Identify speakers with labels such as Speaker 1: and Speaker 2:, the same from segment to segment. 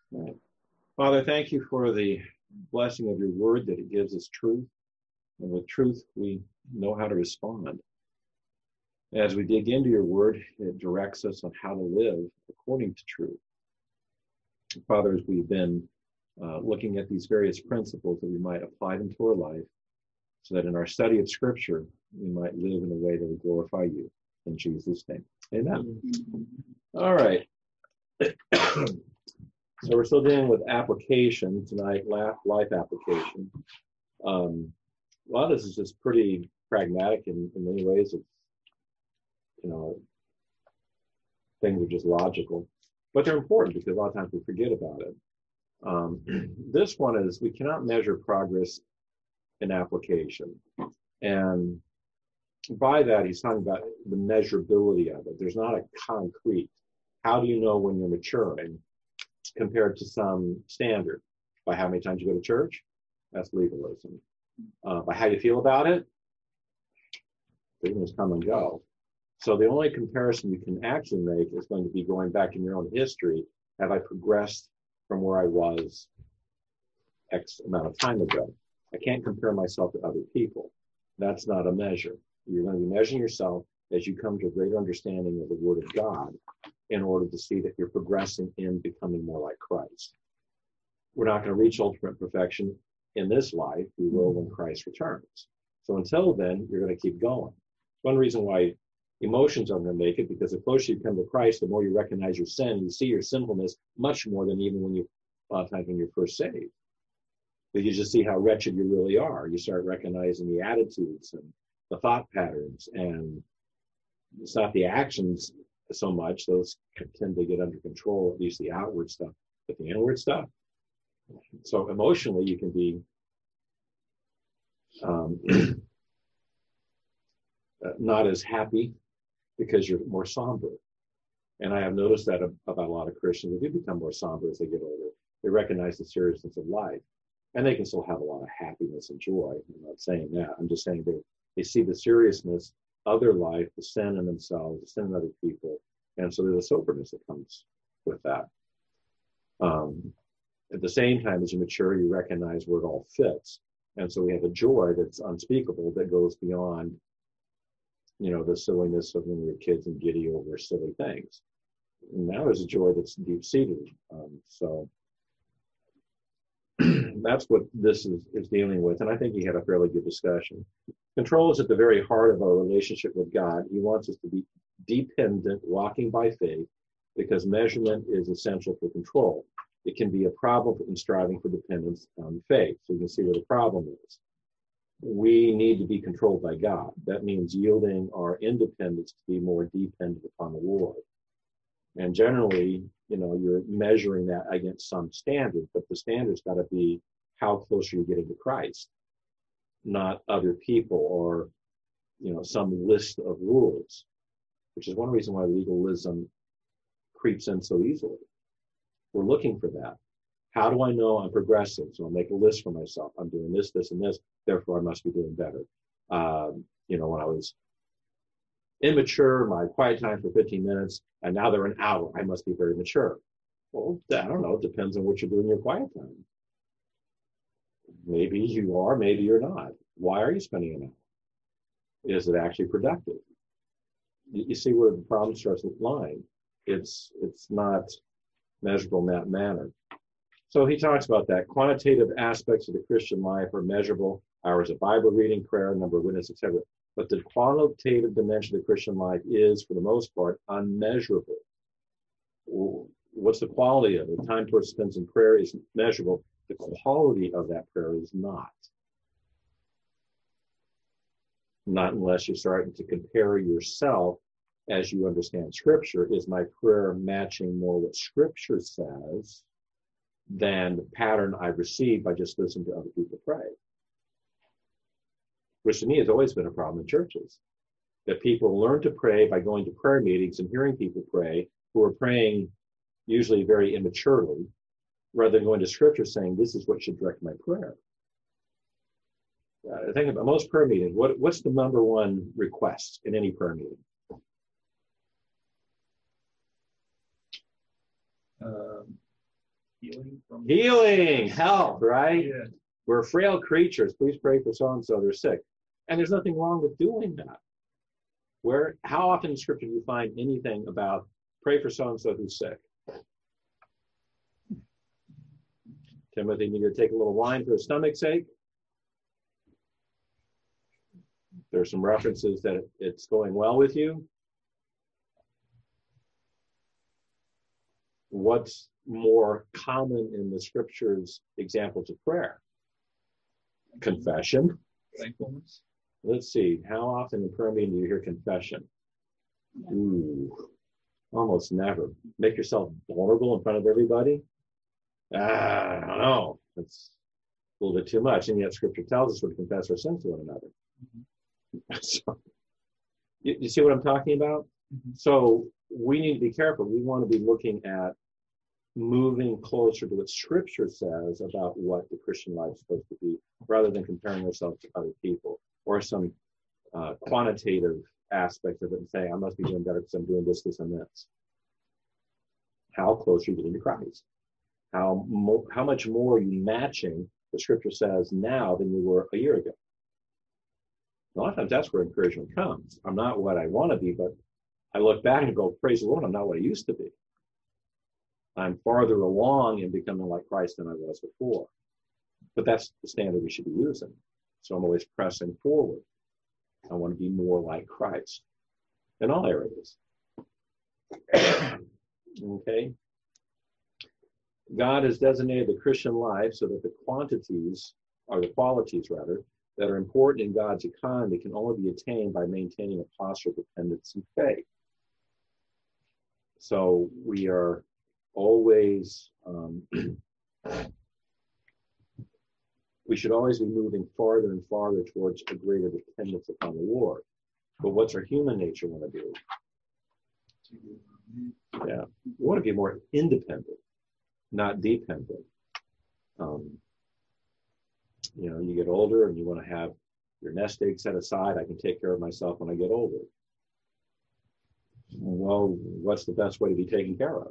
Speaker 1: Right. Father, thank you for the blessing of your word that it gives us truth. And with truth, we know how to respond. As we dig into your word, it directs us on how to live according to truth. Father, as we've been looking at these various principles, that we might apply them to our life so that in our study of Scripture, we might live in a way that will glorify you. In Jesus' name, amen. All right. So we're still dealing with application tonight, life application. A lot of this is just pretty pragmatic in many ways. It's, things are just logical, but they're important because a lot of times we forget about it. This one is we cannot measure progress in application. And by that, he's talking about the measurability of it. There's not a concrete. How do you know when you're maturing compared to some standard? By how many times you go to church? That's legalism. By how you feel about it? Things come and go. So the only comparison you can actually make is going to be going back in your own history. Have I progressed from where I was X amount of time ago? I can't compare myself to other people. That's not a measure. You're going to be measuring yourself as you come to a greater understanding of the Word of God in order to see that you're progressing in becoming more like Christ. We're not going to reach ultimate perfection in this life. We will when Christ returns. So until then, you're going to keep going. One reason why emotions aren't going to make it, because the closer you come to Christ, the more you recognize your sin. You see your sinfulness much more than even when a lot of times when you're first saved. But you just see how wretched you really are. You start recognizing the attitudes and the thought patterns, and it's not the actions so much. Those tend to get under control, at least the outward stuff, but the inward stuff. So emotionally, you can be not as happy because you're more somber. And I have noticed that about a lot of Christians. They do become more somber as they get older. They recognize the seriousness of life. And they can still have a lot of happiness and joy. I'm not saying that. I'm just saying they see the seriousness of their life, the sin in themselves, the sin in other people. And so there's a soberness that comes with that. At the same time, as you mature, you recognize where it all fits. And so we have a joy that's unspeakable that goes beyond, the silliness of when we were kids and giddy over silly things. And now there's a joy that's deep-seated. So that's what this is dealing with. And I think he had a fairly good discussion. Control is at the very heart of our relationship with God. He wants us to be dependent, walking by faith, because measurement is essential for control. It can be a problem in striving for dependence on faith. So you can see where the problem is. We need to be controlled by God. That means yielding our independence to be more dependent upon the Lord. And generally, you're measuring that against some standard, but the standard's got to be how close are you getting to Christ, not other people or, some list of rules, which is one reason why legalism creeps in so easily. We're looking for that. How do I know I'm progressing? So I'll make a list for myself. I'm doing this, this, and this. Therefore, I must be doing better. When I was immature, my quiet time for 15 minutes, and now they're an hour. I must be very mature. Well, I don't know. It depends on what you're doing in your quiet time. Maybe you are, maybe you're not. Why are you spending an hour? Is it actually productive? You see where the problem starts lying. It's not measurable in that manner. So he talks about that. Quantitative aspects of the Christian life are measurable. Hours of Bible reading, prayer, number of witnesses, etc. But the qualitative dimension of the Christian life is, for the most part, unmeasurable. What's the quality of it? The time a person spends in prayer is measurable. The quality of that prayer is not. Not unless you're starting to compare yourself as you understand Scripture. Is my prayer matching more what Scripture says than the pattern I received by just listening to other people pray? Which to me has always been a problem in churches, that people learn to pray by going to prayer meetings and hearing people pray who are praying usually very immaturely, rather than going to Scripture saying, this is what should direct my prayer. I think about most prayer meetings, what's the number one request in any prayer meeting? Healing, health, right?
Speaker 2: Yeah.
Speaker 1: We're frail creatures. Please pray for so-and-so, they're sick. And there's nothing wrong with doing that. How often in Scripture do you find anything about pray for so-and-so who's sick? Timothy needed to take a little wine for his stomach's sake. There's some references that it's going well with you. What's more common in the Scriptures examples of prayer? Confession.
Speaker 2: Thankfulness.
Speaker 1: Let's see. How often in prayer meeting do you hear confession? Ooh, almost never. Make yourself vulnerable in front of everybody? I don't know. It's a little bit too much. And yet Scripture tells us we're to confess our sins to one another. Mm-hmm. So, you see what I'm talking about? Mm-hmm. So we need to be careful. We want to be looking at moving closer to what Scripture says about what the Christian life is supposed to be, rather than comparing ourselves to other people or some quantitative aspect of it and saying, I must be doing better because I'm doing this, this, and this. How close are you getting to Christ? How much more are you matching what Scripture says now than you were a year ago? A lot of times that's where encouragement comes. I'm not what I want to be, but I look back and go, praise the Lord, I'm not what I used to be. I'm farther along in becoming like Christ than I was before. But that's the standard we should be using. So I'm always pressing forward. I want to be more like Christ in all areas. Okay? God has designated the Christian life so that the qualities that are important in God's economy can only be attained by maintaining a posture of dependence and faith. So we are always, we should always be moving farther and farther towards a greater dependence upon the Lord. But what's our human nature want to do? Yeah, we want to be more independent, not dependent. You get older and you want to have your nest egg set aside. I can take care of myself when I get older. Well, what's the best way to be taken care of?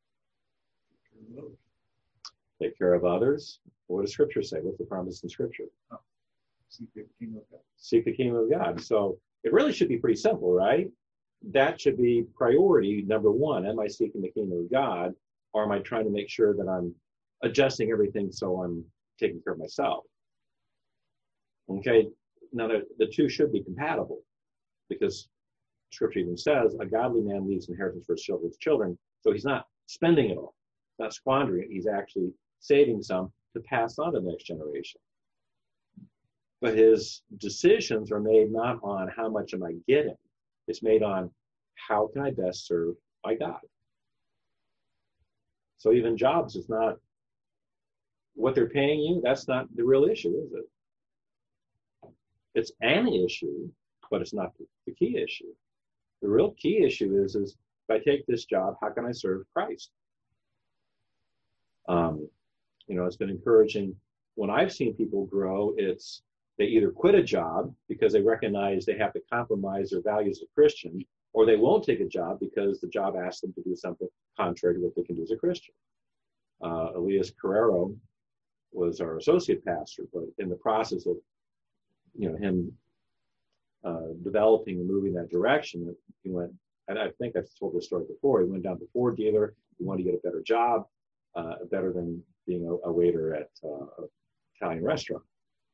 Speaker 1: Take care of others. What does Scripture say? What's the promise in Scripture?
Speaker 2: Seek the kingdom of God.
Speaker 1: Seek the kingdom of God. So it really should be pretty simple, right? That should be priority number one. Am I seeking the kingdom of God, or am I trying to make sure that I'm adjusting everything so I'm taking care of myself? Okay, now the two should be compatible, because Scripture even says a godly man leaves inheritance for his children's children, so he's not spending it all, not squandering it. He's actually saving some to pass on to the next generation. But his decisions are made not on how much am I getting, it's made on how can I best serve my God. So even jobs is not what they're paying you, that's not the real issue, is it? It's an issue, but it's not the key issue. The real key issue is if I take this job, how can I serve Christ? It's been encouraging. When I've seen people grow, they either quit a job because they recognize they have to compromise their values as a Christian, or they won't take a job because the job asks them to do something contrary to what they can do as a Christian. Elias Carrero was our associate pastor, but in the process of him developing and moving that direction, he went, and I think I've told this story before, he went down to Ford dealer, he wanted to get a better job, better than being a waiter at an Italian restaurant.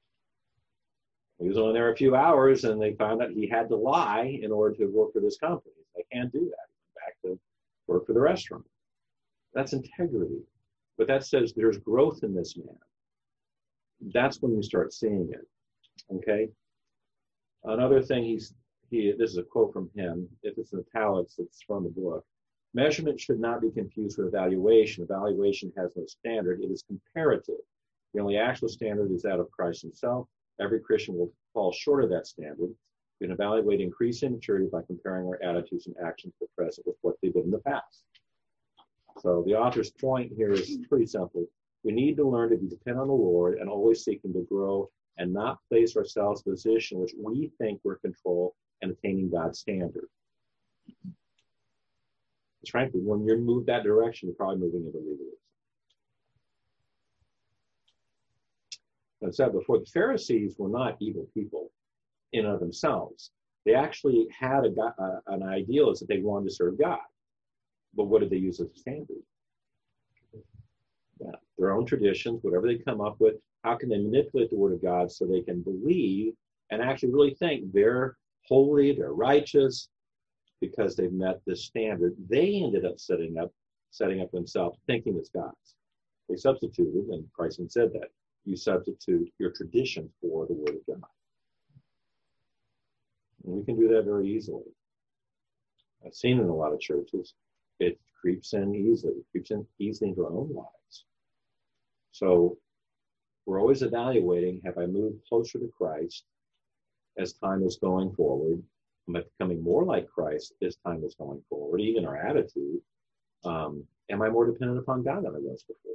Speaker 1: He was only there a few hours, and they found out he had to lie in order to work for this company. I can't do that. He went back to work for the restaurant. That's integrity. But that says there's growth in this man. That's when you start seeing it. Okay? Another thing this is a quote from him. If it's in italics, it's from the book. Measurement should not be confused with evaluation. Evaluation has no standard. It is comparative. The only actual standard is that of Christ himself. Every Christian will fall short of that standard. We can evaluate increasing maturity by comparing our attitudes and actions to the present with what they did in the past. So the author's point here is pretty simple. We need to learn to be dependent on the Lord and always seeking to grow and not place ourselves in a position in which we think we're in control and attaining God's standard. Because frankly, when you're moved that direction, you're probably moving into legalism. I said before, the Pharisees were not evil people in and of themselves. They actually had an ideal is that they wanted to serve God. But what did they use as a standard? Yeah, their own traditions, whatever they come up with. How can they manipulate the word of God so they can believe and actually really think they're holy, they're righteous, because they've met this standard? They ended up setting up themselves thinking it's God's. They substituted, and Christ said that you substitute your tradition for the word of God. And we can do that very easily. I've seen in a lot of churches, it creeps in easily. It creeps in easily into our own lives. So we're always evaluating, have I moved closer to Christ as time is going forward? Am I becoming more like Christ as time is going forward? Even our attitude. Am I more dependent upon God than I was before?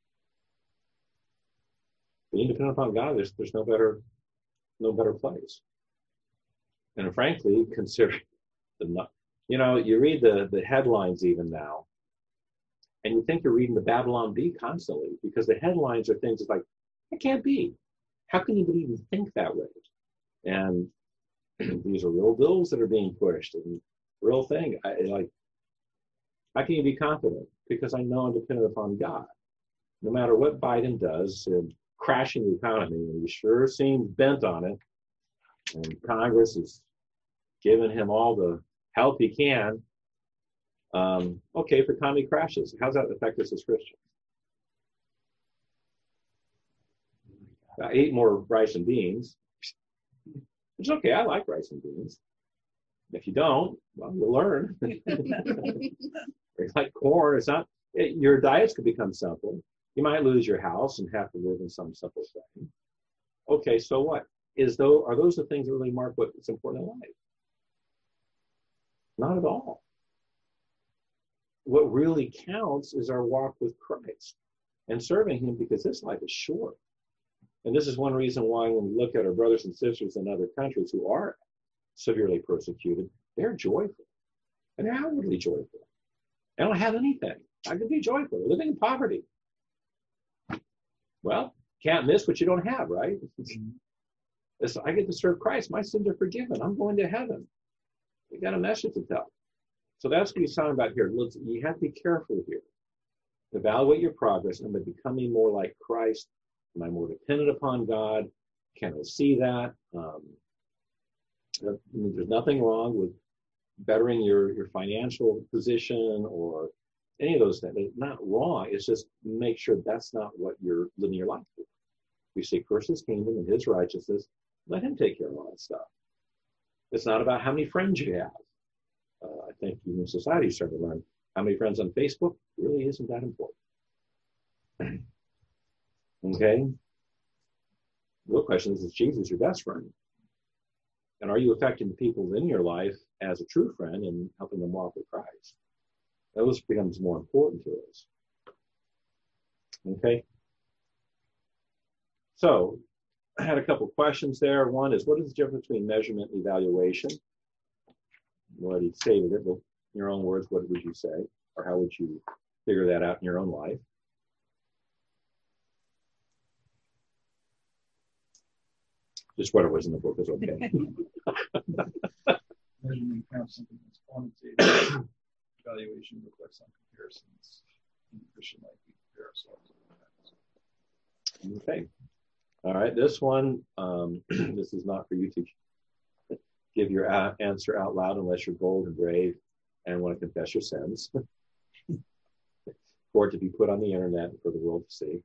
Speaker 1: Being dependent upon God, there's no better place. And frankly, considering you read the headlines even now, and you think you're reading the Babylon Bee constantly, because the headlines are things like, it can't be. How can you even think that way? And these are real bills that are being pushed and real thing. How can you be confident? Because I know I'm dependent upon God. No matter what Biden does in crashing the economy, and he sure seems bent on it, and Congress is giving him all the help he can. Okay, if the economy crashes, how does that affect us as Christians? I eat more rice and beans. It's okay, I like rice and beans. If you don't, well, you'll learn. It's like corn. Your diets could become simple. You might lose your house and have to live in some simple thing. Okay, so what? Are those the things that really mark what's important in life? Not at all. What really counts is our walk with Christ and serving him, because this life is short. And this is one reason why when we look at our brothers and sisters in other countries who are severely persecuted, they're joyful. And they're outwardly joyful. They don't have anything. I can be joyful. They're living in poverty. Well, can't miss what you don't have, right? I get to serve Christ. My sins are forgiven. I'm going to heaven. You got a message to tell. So that's what he's talking about here. You have to be careful here. Evaluate your progress. Am I becoming more like Christ? Am I more dependent upon God? Can I see that? There's nothing wrong with bettering your financial position or any of those things. It's not wrong. It's just make sure that's not what you're living your life for. We seek first his kingdom and his righteousness. Let him take care of all that stuff. It's not about how many friends you have. I think even society started to learn how many friends on Facebook really isn't that important. Okay? The real question is Jesus your best friend? And are you affecting the people in your life as a true friend and helping them walk with Christ? Those becomes more important to us. Okay? So, I had a couple questions there. One is, what is the difference between measurement and evaluation? Well, he stated it, but in your own words, what would you say? Or how would you figure that out in your own life? Just whatever was in the book is okay.
Speaker 2: Measurement counts something that's quantitative. Evaluation reflects on comparisons. In Christian life, we compare ourselves.
Speaker 1: Okay. All right. This one, this is not for you to give your answer out loud unless you're bold and brave and want to confess your sins. For it to be put on the internet for the world to see.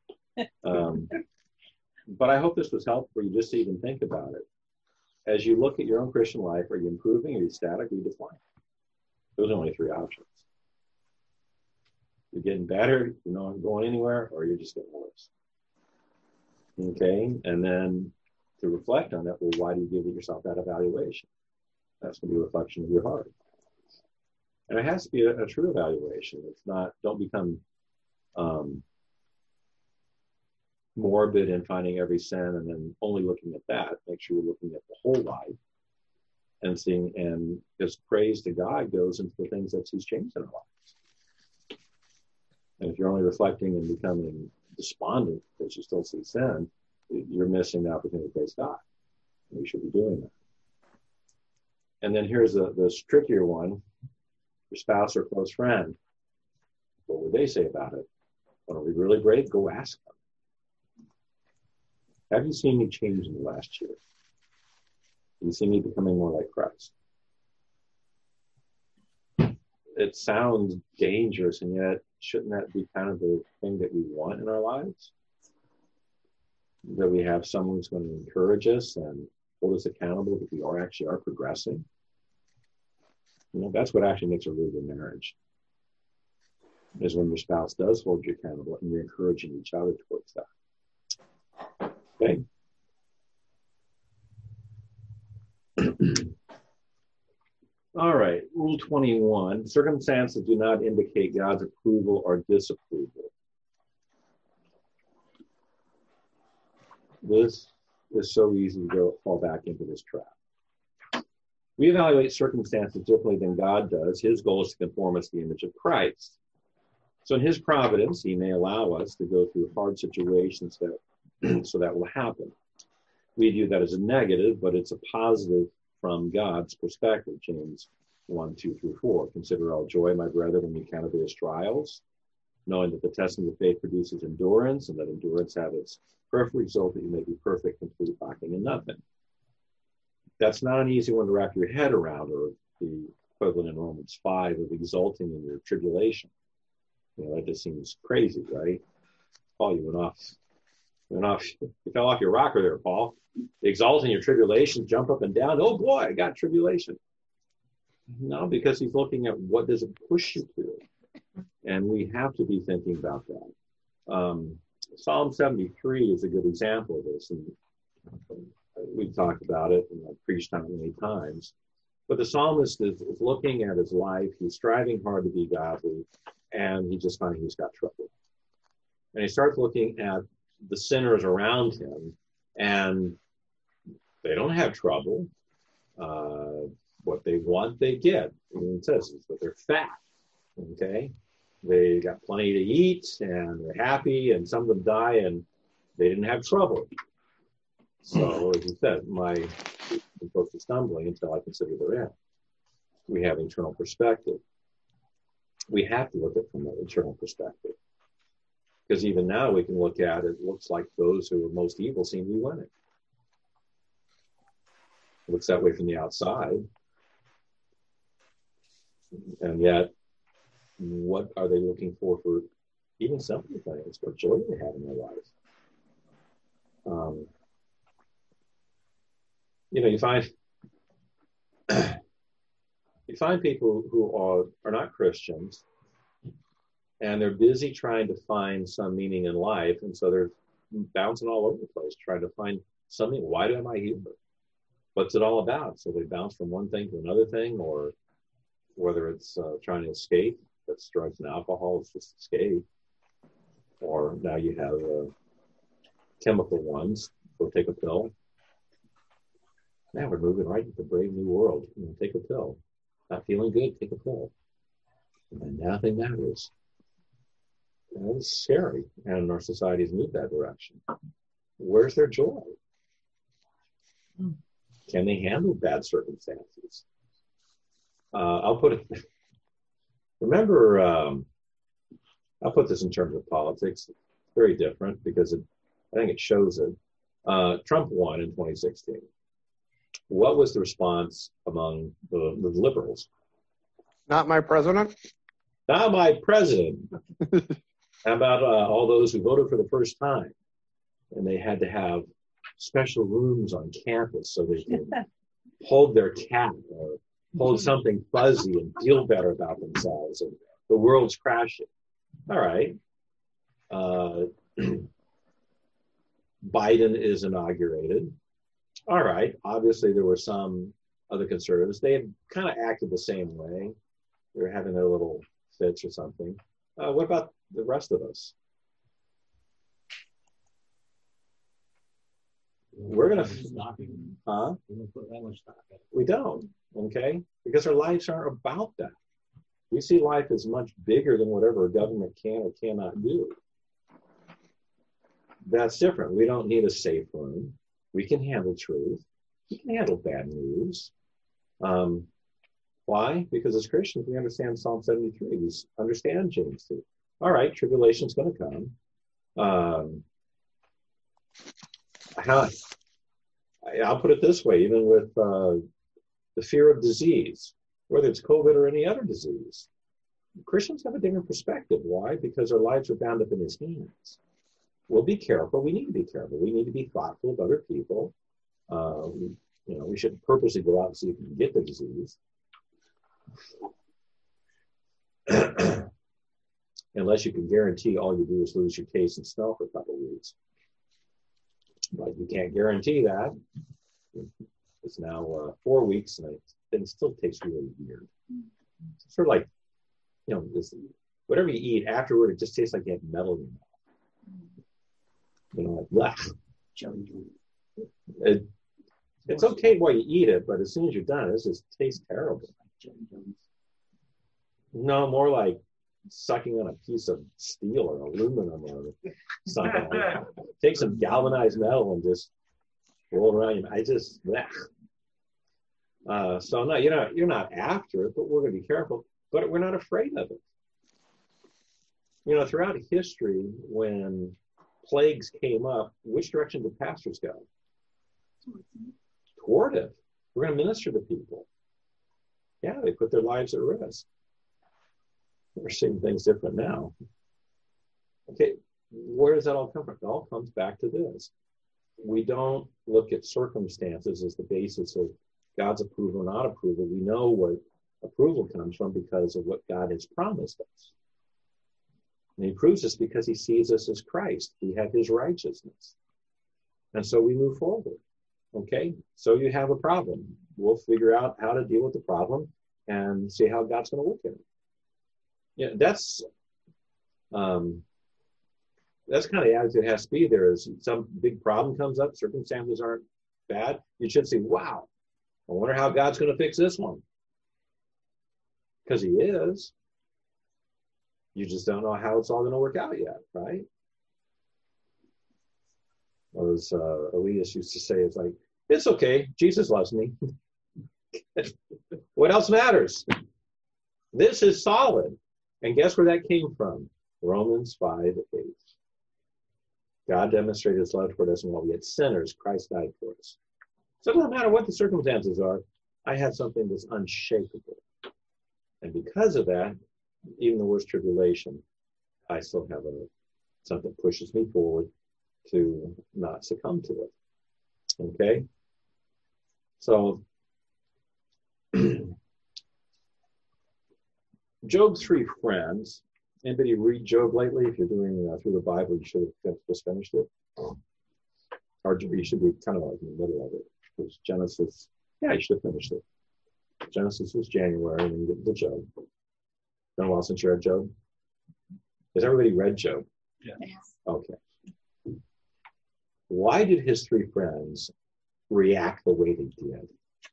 Speaker 1: But I hope this was helpful for you just to even think about it. As you look at your own Christian life, are you improving, are you static, are you declining? Those are only three options. You're getting better, you're not going anywhere, or you're just getting worse. Okay, and then to reflect on it, well, why do you give yourself that evaluation? That's going to be a reflection of your heart. And it has to be a true evaluation. It's not, don't become morbid in finding every sin and then only looking at that. Make sure you're looking at the whole life and seeing, and just praise to God goes into the things that he's changed in our lives. And if you're only reflecting and becoming despondent because you still see sin, you're missing the opportunity to praise God. We should be doing that. And then here's the trickier one: your spouse or close friend. What would they say about it? When are we really brave? Go ask them. Have you seen me change in the last year? Have you seen me becoming more like Christ? It sounds dangerous, and yet shouldn't that be kind of the thing that we want in our lives? That we have someone who's going to encourage us and hold us accountable that we are progressing. That's what actually makes a really good marriage, is when your spouse does hold you accountable and you're encouraging each other towards that. Okay? All right, Rule 21. Circumstances do not indicate God's approval or disapproval. This is so easy to fall back into this trap. We evaluate circumstances differently than God does. His goal is to conform us to the image of Christ. So in his providence, he may allow us to go through hard situations so that will happen. We view that as a negative, but it's a positive from God's perspective. James 1:2-4. Consider all joy, my brethren, when you encounter various trials, knowing that the testing of faith produces endurance, and that endurance have its perfect result, that you may be perfect, complete, lacking in nothing. That's not an easy one to wrap your head around, or the equivalent in Romans 5 of exulting in your tribulation. That just seems crazy, right? Paul, you fell off your rocker there, Paul. Exult in your tribulation, jump up and down. Oh boy, I got tribulation. No, because he's looking at what does it push you to. And we have to be thinking about that. Psalm 73 is a good example of this. And we've talked about it, and I've preached on it many times. But the psalmist is looking at his life. He's striving hard to be godly, and he just finds he's got trouble. And he starts looking at the sinners around him, and they don't have trouble. What they want, they get. And it says that they're fat, okay? They got plenty to eat, and they're happy, and some of them die, and they didn't have trouble. So, as he said, my feet are close to stumbling until I consider their end. We have internal perspective. We have to look at it from an internal perspective. Because even now we can look at it looks like those who are most evil seem to be winning. It looks that way from the outside. And yet, what are they looking for even simple things? What joy they have in their life? You find people who are not Christians, and they're busy trying to find some meaning in life, and so they're bouncing all over the place, trying to find something. Why am I here? What's it all about? So they bounce from one thing to another thing, or whether it's trying to escape, that's drugs and alcohol, it's just escape. Or now you have chemical ones, go take a pill. Now we're moving right into the brave new world. Take a pill. Not feeling good, take a pill. And then nothing matters. It's scary, and our society's moved that direction. Where's their joy? Can they handle bad circumstances? I'll put it. Remember, I'll put this in terms of politics. It's very different because I think it shows it. Trump won in 2016. What was the response among the liberals?
Speaker 3: Not my president.
Speaker 1: Not my president. How about all those who voted for the first time? And they had to have special rooms on campus so they could hold their cat or hold something fuzzy and feel better about themselves. And the world's crashing. All right. Biden is inaugurated. All right. Obviously, there were some other conservatives. They had kind of acted the same way. They were having their little fits or something. What about the rest of us? We're going to put that much stock in it. We don't, okay? Because our lives aren't about that. We see life as much bigger than whatever a government can or cannot do. That's different. We don't need a safe room. We can handle truth. We can handle bad news. Why? Because as Christians, we understand Psalm 73. We understand James 2. All right, tribulation's going to come. I'll put it this way, even with the fear of disease, whether it's COVID or any other disease, Christians have a different perspective. Why? Because our lives are bound up in his hands. We'll be careful. We need to be careful. We need to be thoughtful of other people. We shouldn't purposely go out and see if we can get the disease. Unless you can guarantee all you do is lose your taste and smell for a couple of weeks. But you can't guarantee that. It's now 4 weeks, and it still tastes really weird. It's sort of like, whatever you eat afterward, it just tastes like you have metal in your mouth. Like, it's okay while you eat it, but as soon as you're done, it just tastes terrible. No, more like sucking on a piece of steel or aluminum or something like that. Take some galvanized metal and just roll around. So no, you're not after it, but we're going to be careful. But we're not afraid of it. Throughout history, when plagues came up, which direction did pastors go? Toward it. We're going to minister to people. Yeah, they put their lives at risk. We're seeing things different now. Okay, where does that all come from? It all comes back to this. We don't look at circumstances as the basis of God's approval or not approval. We know what approval comes from because of what God has promised us. And he proves this because he sees us as Christ. We have his righteousness. And so we move forward. Okay, so you have a problem. We'll figure out how to deal with the problem and see how God's going to work in it. That's kind of the attitude it has to be. There is some big problem comes up, circumstances aren't bad. You should say, wow, I wonder how God's going to fix this one. Because he is. You just don't know how it's all going to work out yet, right? As Elias used to say, it's like, it's okay, Jesus loves me. What else matters? This is solid. And guess where that came from? Romans 5:8. God demonstrated his love toward us, and while we had sinners, Christ died for us. So it doesn't matter what the circumstances are, I have something that's unshakable. And because of that, even the worst tribulation, I still have something that pushes me forward to not succumb to it. Okay? So, Job's three friends. Anybody read Job lately? If you're doing through the Bible, you should have just finished it. Or you should be kind of like in the middle of it. Because Genesis, you should have finished it. Genesis was January, and then you get to Job. Been a while since you read Job? Has everybody read Job?
Speaker 2: Yeah.
Speaker 4: Yes.
Speaker 1: Okay. Why did his three friends react the way they did?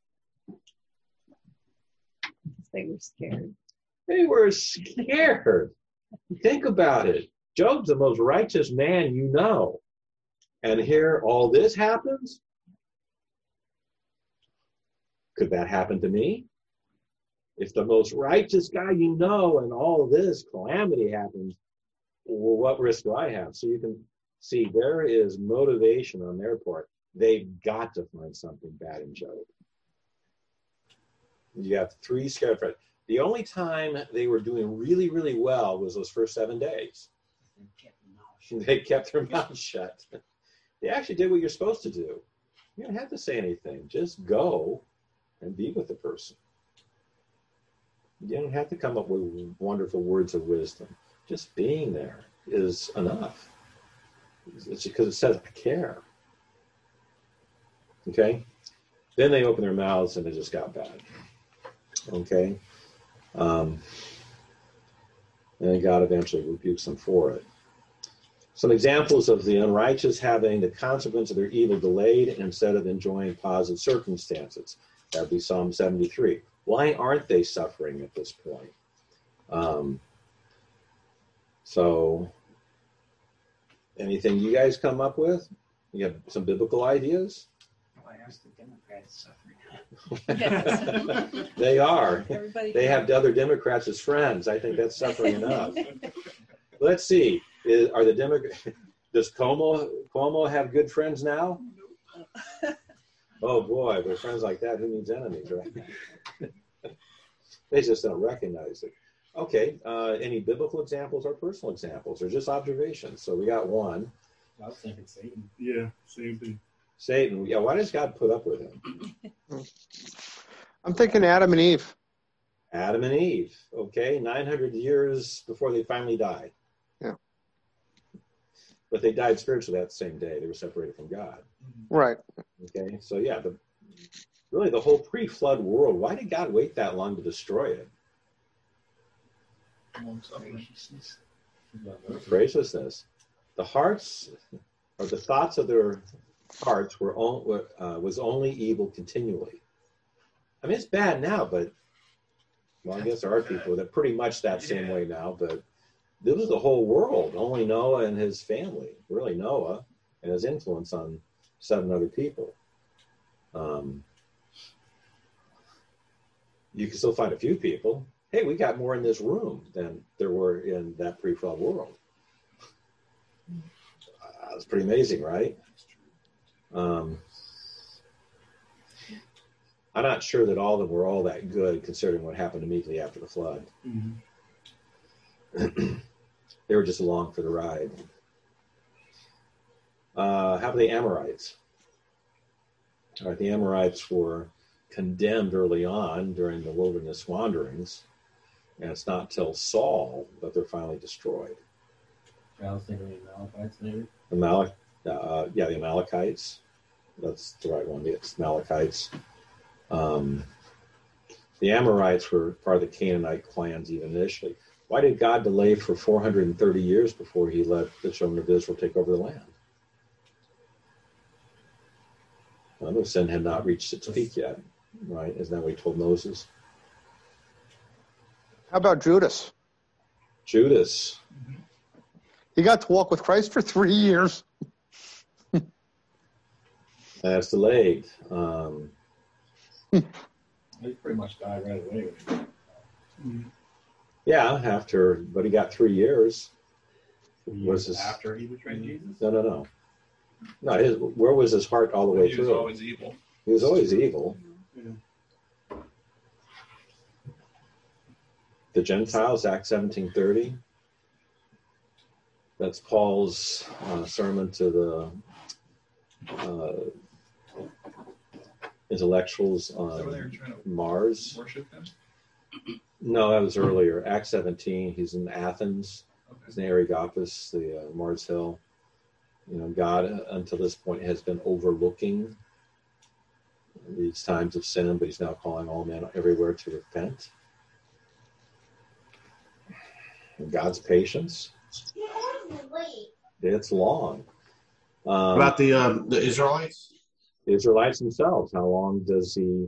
Speaker 4: They were scared.
Speaker 1: They were scared. Think about it. Job's the most righteous man you know. And here all this happens? Could that happen to me? If the most righteous guy you know and all this calamity happens, well, what risk do I have? So you can see there is motivation on their part. They've got to find something bad in Job. You have three scared friends. The only time they were doing really, really well was those first 7 days. They kept their mouth shut. They actually did what you're supposed to do. You don't have to say anything. Just go and be with the person. You don't have to come up with wonderful words of wisdom. Just being there is enough. It's because it says, I care. Okay? Then they opened their mouths and it just got bad. Okay? And then God eventually rebukes them for it. Some examples of the unrighteous having the consequence of their evil delayed instead of enjoying positive circumstances. That would be Psalm 73. Why aren't they suffering at this point? So Anything you guys come up with? You have some biblical ideas?
Speaker 5: I asked the Democrats suffering.
Speaker 1: They are.
Speaker 4: Everybody
Speaker 1: They have the other Democrats as friends. I think that's suffering enough. Let's see. Are the Democrats? Does Cuomo have good friends now? Oh boy, with friends like that, who needs enemies, right? They just don't recognize it. Okay. Any biblical examples or personal examples, or just observations? So we got one.
Speaker 5: I was thinking Satan.
Speaker 2: Yeah, same thing.
Speaker 1: Satan. Yeah. Why does God put up with him?
Speaker 3: I'm thinking Adam and Eve.
Speaker 1: Adam and Eve. Okay. 900 years before they finally died.
Speaker 3: Yeah.
Speaker 1: But they died spiritually that same day. They were separated from God.
Speaker 3: Right.
Speaker 1: Okay. So yeah, really the whole pre-flood world. Why did God wait that long to destroy it?
Speaker 2: Long suffering.
Speaker 1: Graciousness. The hearts, or the thoughts of their hearts was only evil continually. I mean, it's bad now, but well, I guess there are people that pretty much that same way now. But this was the whole world. Only Noah and his family, really Noah and his influence on 7 other people. You can still find a few people. Hey, we got more in this room than there were in that pre-flood world. It's pretty amazing, right? I'm not sure that all of them were all that good, considering what happened immediately after the flood.
Speaker 2: Mm-hmm.
Speaker 1: They were just along for the ride. How about the Amorites? All right, the Amorites were condemned early on during the wilderness wanderings, and it's not till Saul that they're finally destroyed.
Speaker 5: I was thinking the Amalekites, maybe.
Speaker 1: The Amalekites. That's the right one. It's Amalekites. The Amorites were part of the Canaanite clans even initially. Why did God delay for 430 years before he let the children of Israel take over the land? Well, the sin had not reached its peak yet, right? Isn't that what he told Moses?
Speaker 3: How about Judas?
Speaker 1: Judas.
Speaker 3: He got to walk with Christ for 3 years.
Speaker 1: That's delayed.
Speaker 5: He pretty much died right away.
Speaker 1: Yeah, but he got 3 years. Was this,
Speaker 2: After he betrayed Jesus?
Speaker 1: No. No, where was his heart all the way
Speaker 2: He
Speaker 1: through?
Speaker 2: was always evil.
Speaker 1: He was always evil.
Speaker 2: Yeah.
Speaker 1: The Gentiles, Acts 17:30. That's Paul's sermon to the intellectuals
Speaker 2: Is that where they were
Speaker 1: on
Speaker 2: trying to
Speaker 1: Mars.
Speaker 2: worship him?
Speaker 1: No, that was earlier. Acts 17. He's in Athens. He's in Areopagus, the Mars Hill. God until this point has been overlooking these times of sin, but he's now calling all men everywhere to repent. And God's patience, it's long.
Speaker 6: About the Israelites?
Speaker 1: The Israelites themselves, how long does he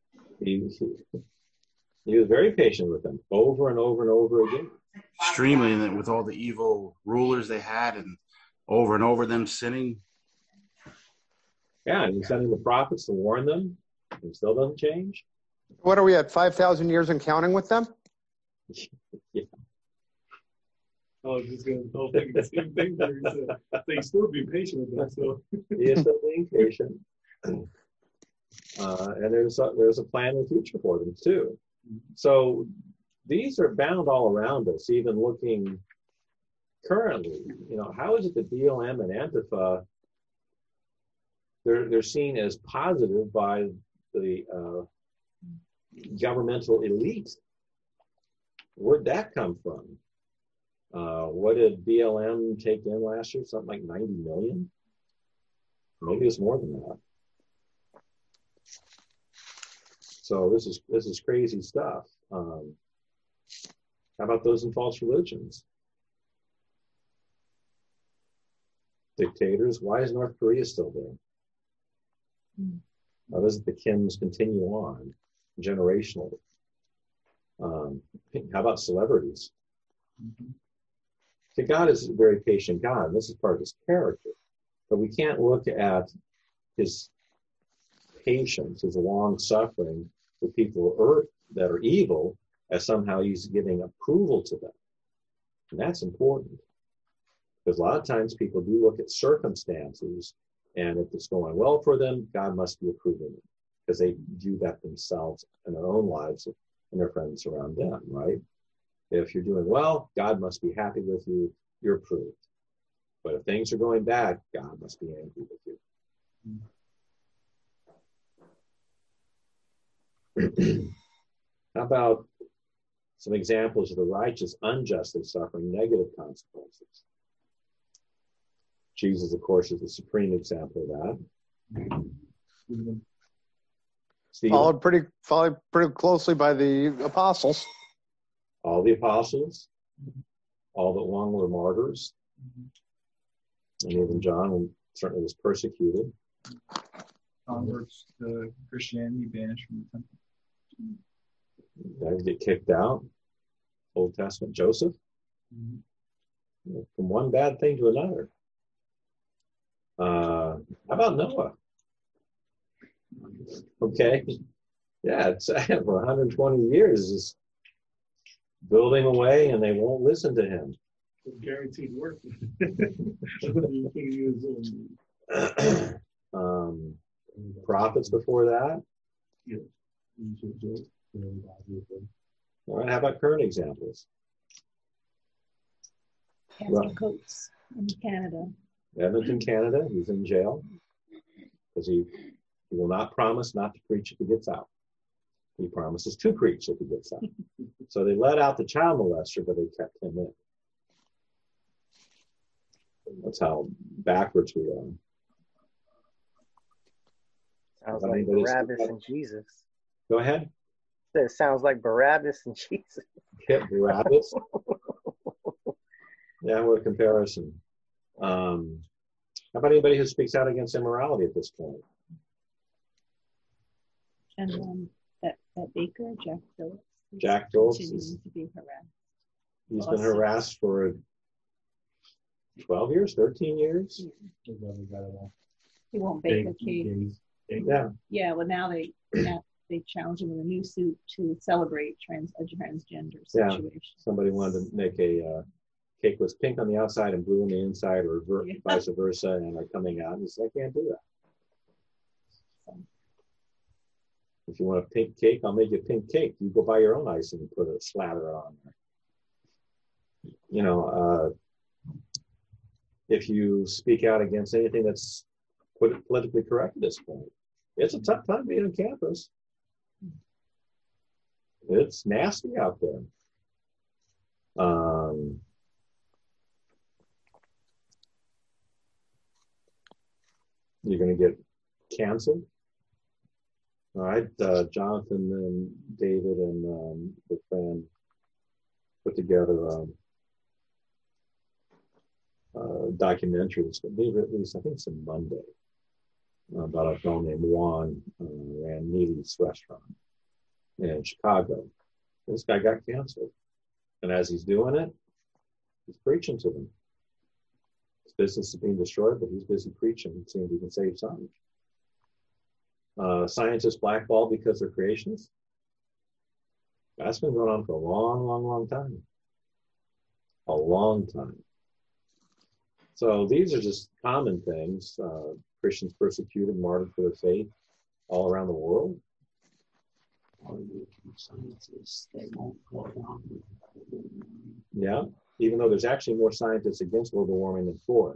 Speaker 1: was very patient with them over and over and over again.
Speaker 6: Extremely, and with all the evil rulers they had, and over them sinning.
Speaker 1: Yeah, and he's sending the prophets to warn them, and it still doesn't change.
Speaker 3: What are we at, 5,000 years and counting with them?
Speaker 1: Yeah.
Speaker 2: I was just going to think the same thing there. He said, they still be patient with them. So
Speaker 1: He is still being patient. And there's a plan in the future for them, too. So these are bound all around us, even looking currently. How is it that BLM and Antifa, they're seen as positive by the governmental elite? Where'd that come from? What did BLM take in last year? Something like 90 million? Maybe it's more than that. So this is crazy stuff. How about those in false religions? Dictators. Why is North Korea still there? How does the Kims continue on generationally? How about celebrities? See, God is a very patient God, and this is part of his character. But we can't look at his patience, his long suffering with people that are evil as somehow he's giving approval to them. And that's important. Because a lot of times people do look at circumstances, and if it's going well for them, God must be approving it. Because they do that themselves in their own lives and their friends around them, right? If you're doing well, God must be happy with you. You're approved. But if things are going bad, God must be angry with you. How about some examples of the righteous unjustly suffering negative consequences? Jesus, of course, is the supreme example of that. Stephen,
Speaker 3: Followed pretty closely by the apostles.
Speaker 1: all the apostles, all but one were martyrs. And even John certainly was persecuted.
Speaker 2: Converts to Christianity banished from the temple.
Speaker 1: They get kicked out. Old Testament, Joseph. From one bad thing to another. How about Noah? Okay. Yeah, it's sad for 120 years just building away and they won't listen to him.
Speaker 5: Guaranteed work.
Speaker 1: Prophets before that. All right, how about current examples?
Speaker 4: Pastor Coates in Canada.
Speaker 1: Edmonton, Canada, he's in jail because he will not promise not to preach if he gets out. He promises to preach if he gets out. So they let out the child molester, but they kept him in. That's how backwards we are.
Speaker 7: Sounds like Barabbas and Jesus.
Speaker 1: Go ahead.
Speaker 7: It sounds like Barabbas and Jesus.
Speaker 1: Hit Barabbas. Yeah, what a comparison. How about anybody who speaks out against immorality at this point?
Speaker 4: And that baker, Jack Phillips.
Speaker 1: Jack Phillips
Speaker 4: continues to be harassed.
Speaker 1: He's been harassed for 12 years, 13 years.
Speaker 4: He won't bake a cake.
Speaker 1: Yeah.
Speaker 4: Yeah, well now they challenge him with a new suit to celebrate a transgender
Speaker 1: Yeah.
Speaker 4: situation.
Speaker 1: Somebody wanted to make a cake was pink on the outside and blue on the inside, or vice versa, and they're coming out. And he said, I can't do that. If you want a pink cake, I'll make you a pink cake. You go buy your own icing and put a slather on there. You know, if you speak out against anything that's politically correct at this point, it's a tough time being on campus. It's nasty out there. You're going to get canceled. All right, Jonathan and David and the friend put together a documentary. It's going to be released, I think it's on Monday, about a fellow named Juan ran Neely's restaurant in Chicago. This guy got canceled. And as he's doing it, he's preaching to them. His business is being destroyed, but he's busy preaching, seeing if he can save something. Scientists blackballed because they're creationists. That's been going on for a long, long, long time. A long time. So these are just common things. Christians persecuted, martyred for their faith all around the world. Yeah, even though there's actually more scientists against global warming than for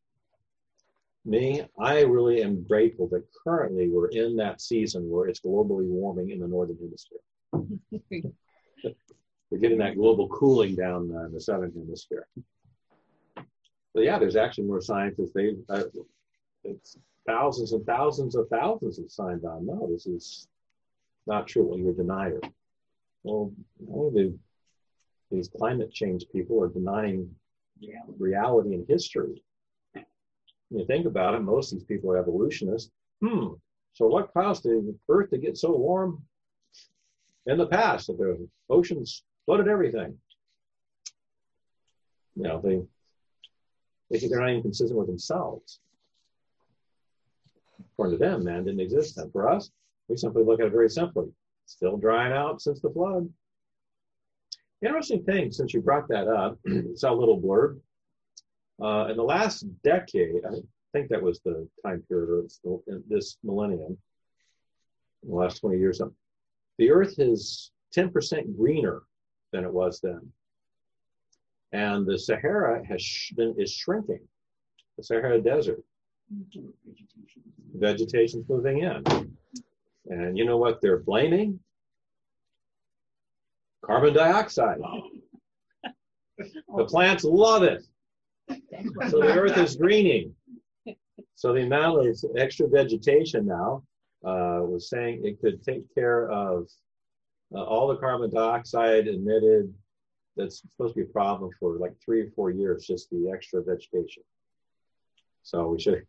Speaker 1: it. I really am grateful that currently we're in that season where it's globally warming in the northern hemisphere. We're getting that global cooling down in the southern hemisphere. But yeah, there's actually more scientists. It's thousands and thousands of thousands have signed on. No, this is not true. Well, you're a denier. Well, these climate change people are denying reality and history. When you think about it, most of these people are evolutionists. So what caused the Earth to get so warm in the past? That the oceans flooded everything. You know, they think they're not even consistent with themselves. According to them, man didn't exist then. For us, we simply look at it very simply. Still drying out since the flood. Interesting thing, since you brought that up, it's a little blurb. In the last decade, I think that was the time period, or this millennium, in the last 20 years, the Earth is 10% greener than it was then. And the Sahara is shrinking, the Sahara Desert. Vegetation's moving in. And you know what they're blaming? Carbon dioxide. The plants love it. So the Earth is greening. So the amount of extra vegetation now was saying it could take care of all the carbon dioxide emitted. That's supposed to be a problem for like 3 or 4 years, just the extra vegetation. So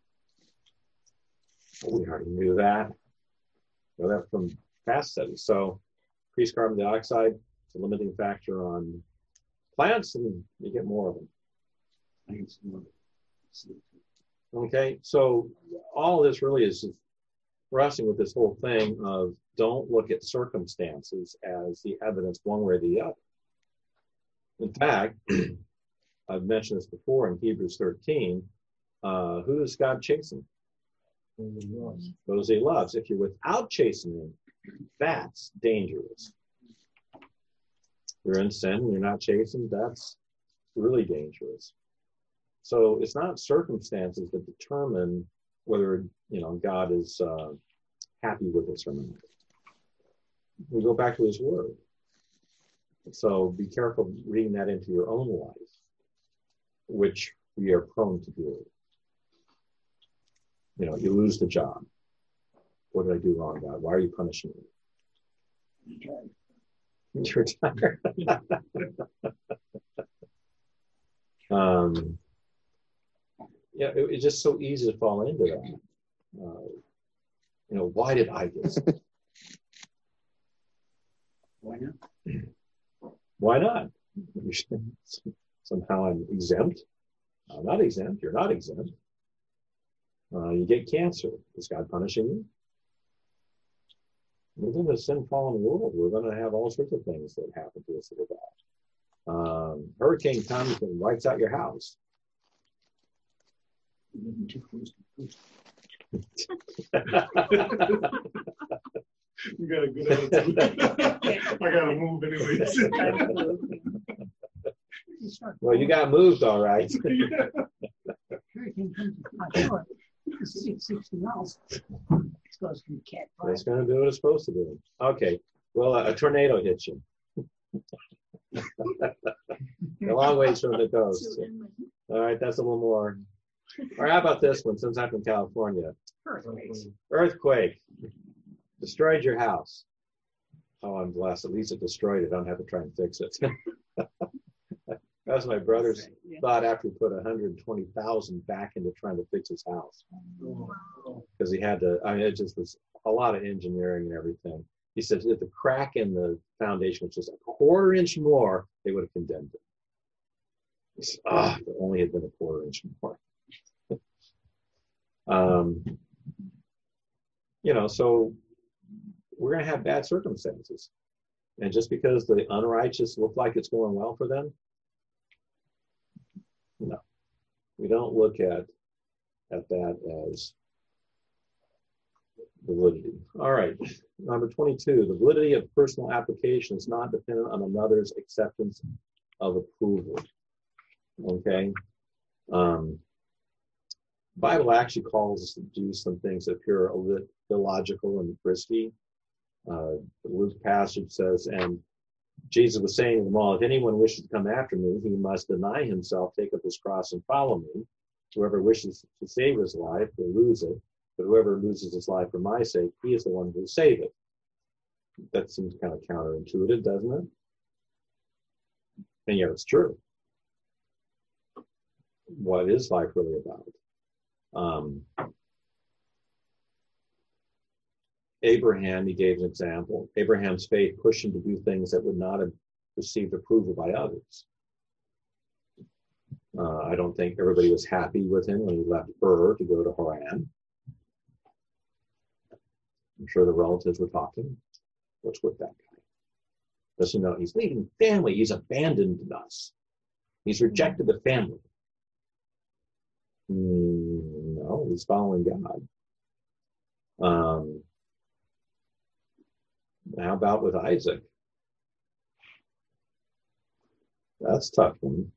Speaker 1: we already knew that. Know that from past studies. So increased carbon dioxide is a limiting factor on plants, and you get more of them. Okay, so all of this really is just wrestling with this whole thing of don't look at circumstances as the evidence one way or the other. In fact, I've mentioned this before in Hebrews 13, who does God chasten? Those he loves. If you're without chastening, that's dangerous. You're in sin, you're not chastened, that's really dangerous. So it's not circumstances that determine whether God is happy with us or not. We go back to his word. So be careful reading that into your own life, which we are prone to do. You lose the job. What did I do wrong, God? Why are you punishing me? You're tired. It's just so easy to fall into that. Why did I get sick?
Speaker 5: Why not?
Speaker 1: Why not? Somehow I'm exempt. I'm not exempt. You're not exempt. You get cancer. Is God punishing you? Within a sin-fallen world, we're going to have all sorts of things that happen to us that are bad. Hurricane comes and wipes out your house.
Speaker 5: You got a good attitude. I gotta move anyways.
Speaker 1: Well, you got moved all right.
Speaker 8: It's 60 miles. It's supposed to be cat.
Speaker 1: It's going to do what it's supposed to do. Okay. Well, a tornado hits you. A long ways from the coast. All right, that's a little more. Or how about this one, since I'm from California? Earthquake. Destroyed your house. Oh, I'm blessed. At least it destroyed it. I don't have to try and fix it. That's my brother's thought after he put $120,000 back into trying to fix his house. Because he had to, it just was a lot of engineering and everything. He said if the crack in the foundation was just a quarter inch more, they would have condemned it. He said, if it only had been a quarter inch more. So we're going to have bad circumstances. And just because the unrighteous look like it's going well for them, no. We don't look at that as validity. All right. Number 22, the validity of personal application is not dependent on another's acceptance of approval. Okay. Bible actually calls us to do some things that appear a bit illogical and risky. The Luke passage says, and Jesus was saying to them all, if anyone wishes to come after me, he must deny himself, take up his cross, and follow me. Whoever wishes to save his life will lose it, but whoever loses his life for my sake, he is the one who will save it. That seems kind of counterintuitive, doesn't it? And yet it's true. What is life really about? Abraham, he gave an example. Abraham's faith pushed him to do things that would not have received approval by others. I don't think everybody was happy with him when he left Ur to go to Haran. I'm sure the relatives were talking. What's with that guy? Doesn't know he's leaving family. He's abandoned us. He's rejected the family. No, he's following God. How about with Isaac? That's a tough one.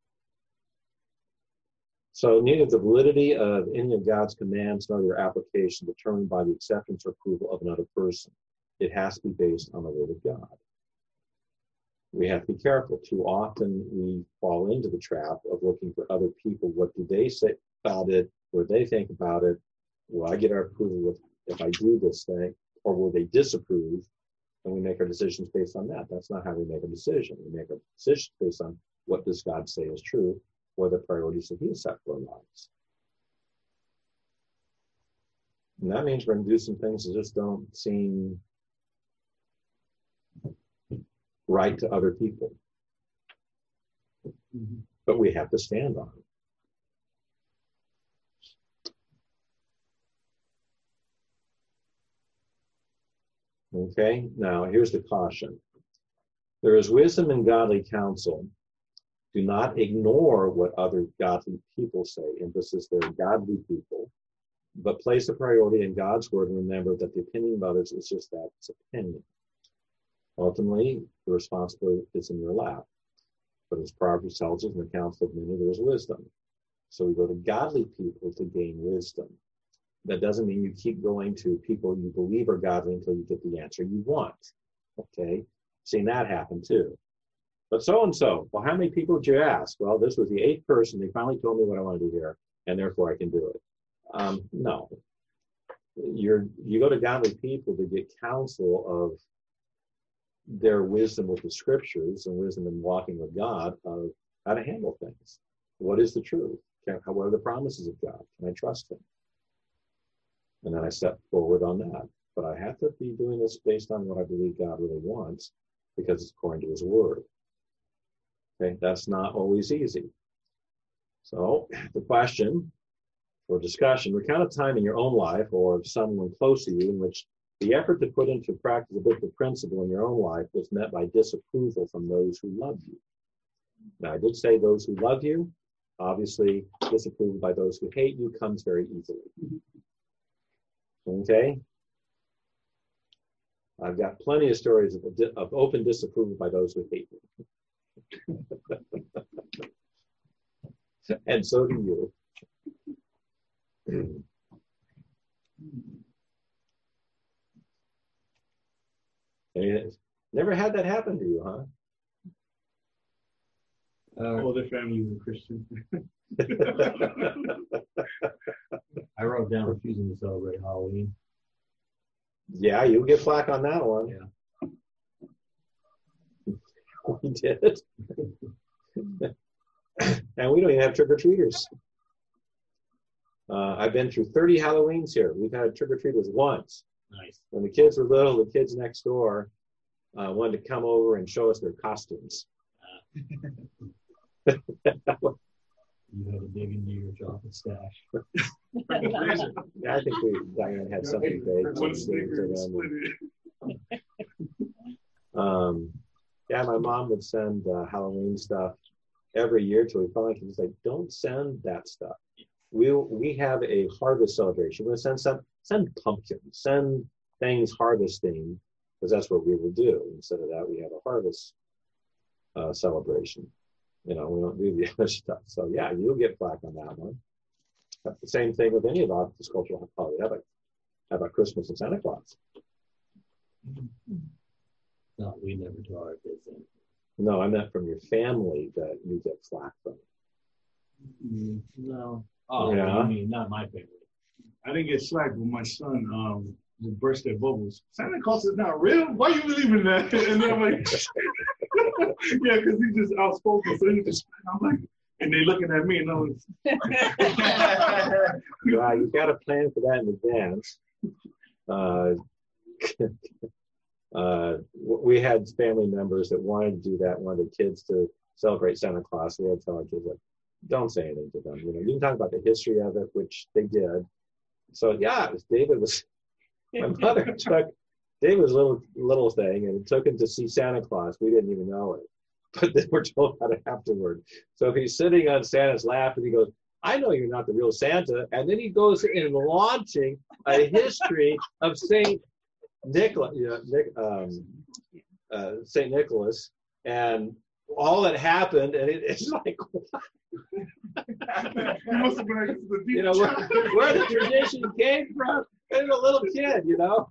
Speaker 1: So neither the validity of any of God's commands nor their application determined by the acceptance or approval of another person. It has to be based on the word of God. We have to be careful. Too often we fall into the trap of looking for other people. What do they say about it? What do they think about it? Will I get our approval if I do this thing? Or will they disapprove? And we make our decisions based on that. That's not how we make a decision. We make our decisions based on what does God say is true, or the priorities that he has set for our lives. And that means we're going to do some things that just don't seem right to other people. But we have to stand on it. Okay, now here's the caution. There is wisdom in godly counsel. Do not ignore what other godly people say. Emphasis, they're godly people. But place a priority in God's word and remember that the opinion of others is just that, it's opinion. Ultimately, the responsibility is in your lap. But as Proverbs tells us, in the counsel of many, there is wisdom. So we go to godly people to gain wisdom. That doesn't mean you keep going to people you believe are godly until you get the answer you want. Okay? Seen that happen too. But so-and-so, well, how many people did you ask? Well, this was the 8th person. They finally told me what I wanted to hear, and therefore I can do it. No. You go to godly people to get counsel of their wisdom with the scriptures and wisdom in walking with God of how to handle things. What is the truth? What are the promises of God? Can I trust him? And then I step forward on that. But I have to be doing this based on what I believe God really wants because it's according to his word. Okay, that's not always easy. So the question for discussion, recount a time in your own life or of someone close to you in which the effort to put into practice a biblical principle in your own life was met by disapproval from those who love you. Now, I did say those who love you. Obviously, disapproval by those who hate you comes very easily. Okay? I've got plenty of stories of open disapproval by those who hate me. And so do you. Never had that happen to you, huh?
Speaker 5: All their family was Christian.
Speaker 9: I wrote down refusing to celebrate Halloween.
Speaker 1: Yeah, you'll get flack on that one.
Speaker 9: Yeah.
Speaker 1: We did. And we don't even have trick-or-treaters. I've been through 30 Halloweens here. We've had trick-or-treaters once.
Speaker 9: Nice.
Speaker 1: When the kids were little, the kids next door wanted to come over and show us their costumes.
Speaker 9: You had to dig into your chocolate stash.
Speaker 1: Yeah, I think Diane had something big. Yeah, my mom would send Halloween stuff every year till we finally was like, don't send that stuff. We have a harvest celebration. We're going to send pumpkins, send things harvesting, because that's what we will do. Instead of that, we have a harvest celebration. You know, we don't do the other stuff. So yeah, you'll get flack on that one. But the same thing with any of this cultural holiday. How about Christmas and Santa Claus?
Speaker 9: No, we never taught our kids anything.
Speaker 1: No, I meant from your family that you get flack from.
Speaker 9: No. Oh,
Speaker 1: Yeah.
Speaker 9: I mean, not my family.
Speaker 5: I didn't get slack with my son would burst their bubbles. Santa Claus is not real? Why you believing that? And then I'm like, yeah, because he's just outspoken. So he just, I'm like, and they looking at me and I'm like,
Speaker 1: Yeah, you've got to plan for that in advance. We had family members that wanted to do that, wanted the kids to celebrate Santa Claus. We had to tell our kids, like, don't say anything to them. You know, you can talk about the history of it, which they did. So yeah, it was David was. My mother took David's little thing and took him to see Santa Claus. We didn't even know it, but then we're told about it afterward. So if he's sitting on Santa's lap and he goes, "I know you're not the real Santa," and then he goes in launching a history of Saint Nicholas, Saint Nicholas, and all that happened, and it's like, you know, where the tradition came from. And a little kid, you know.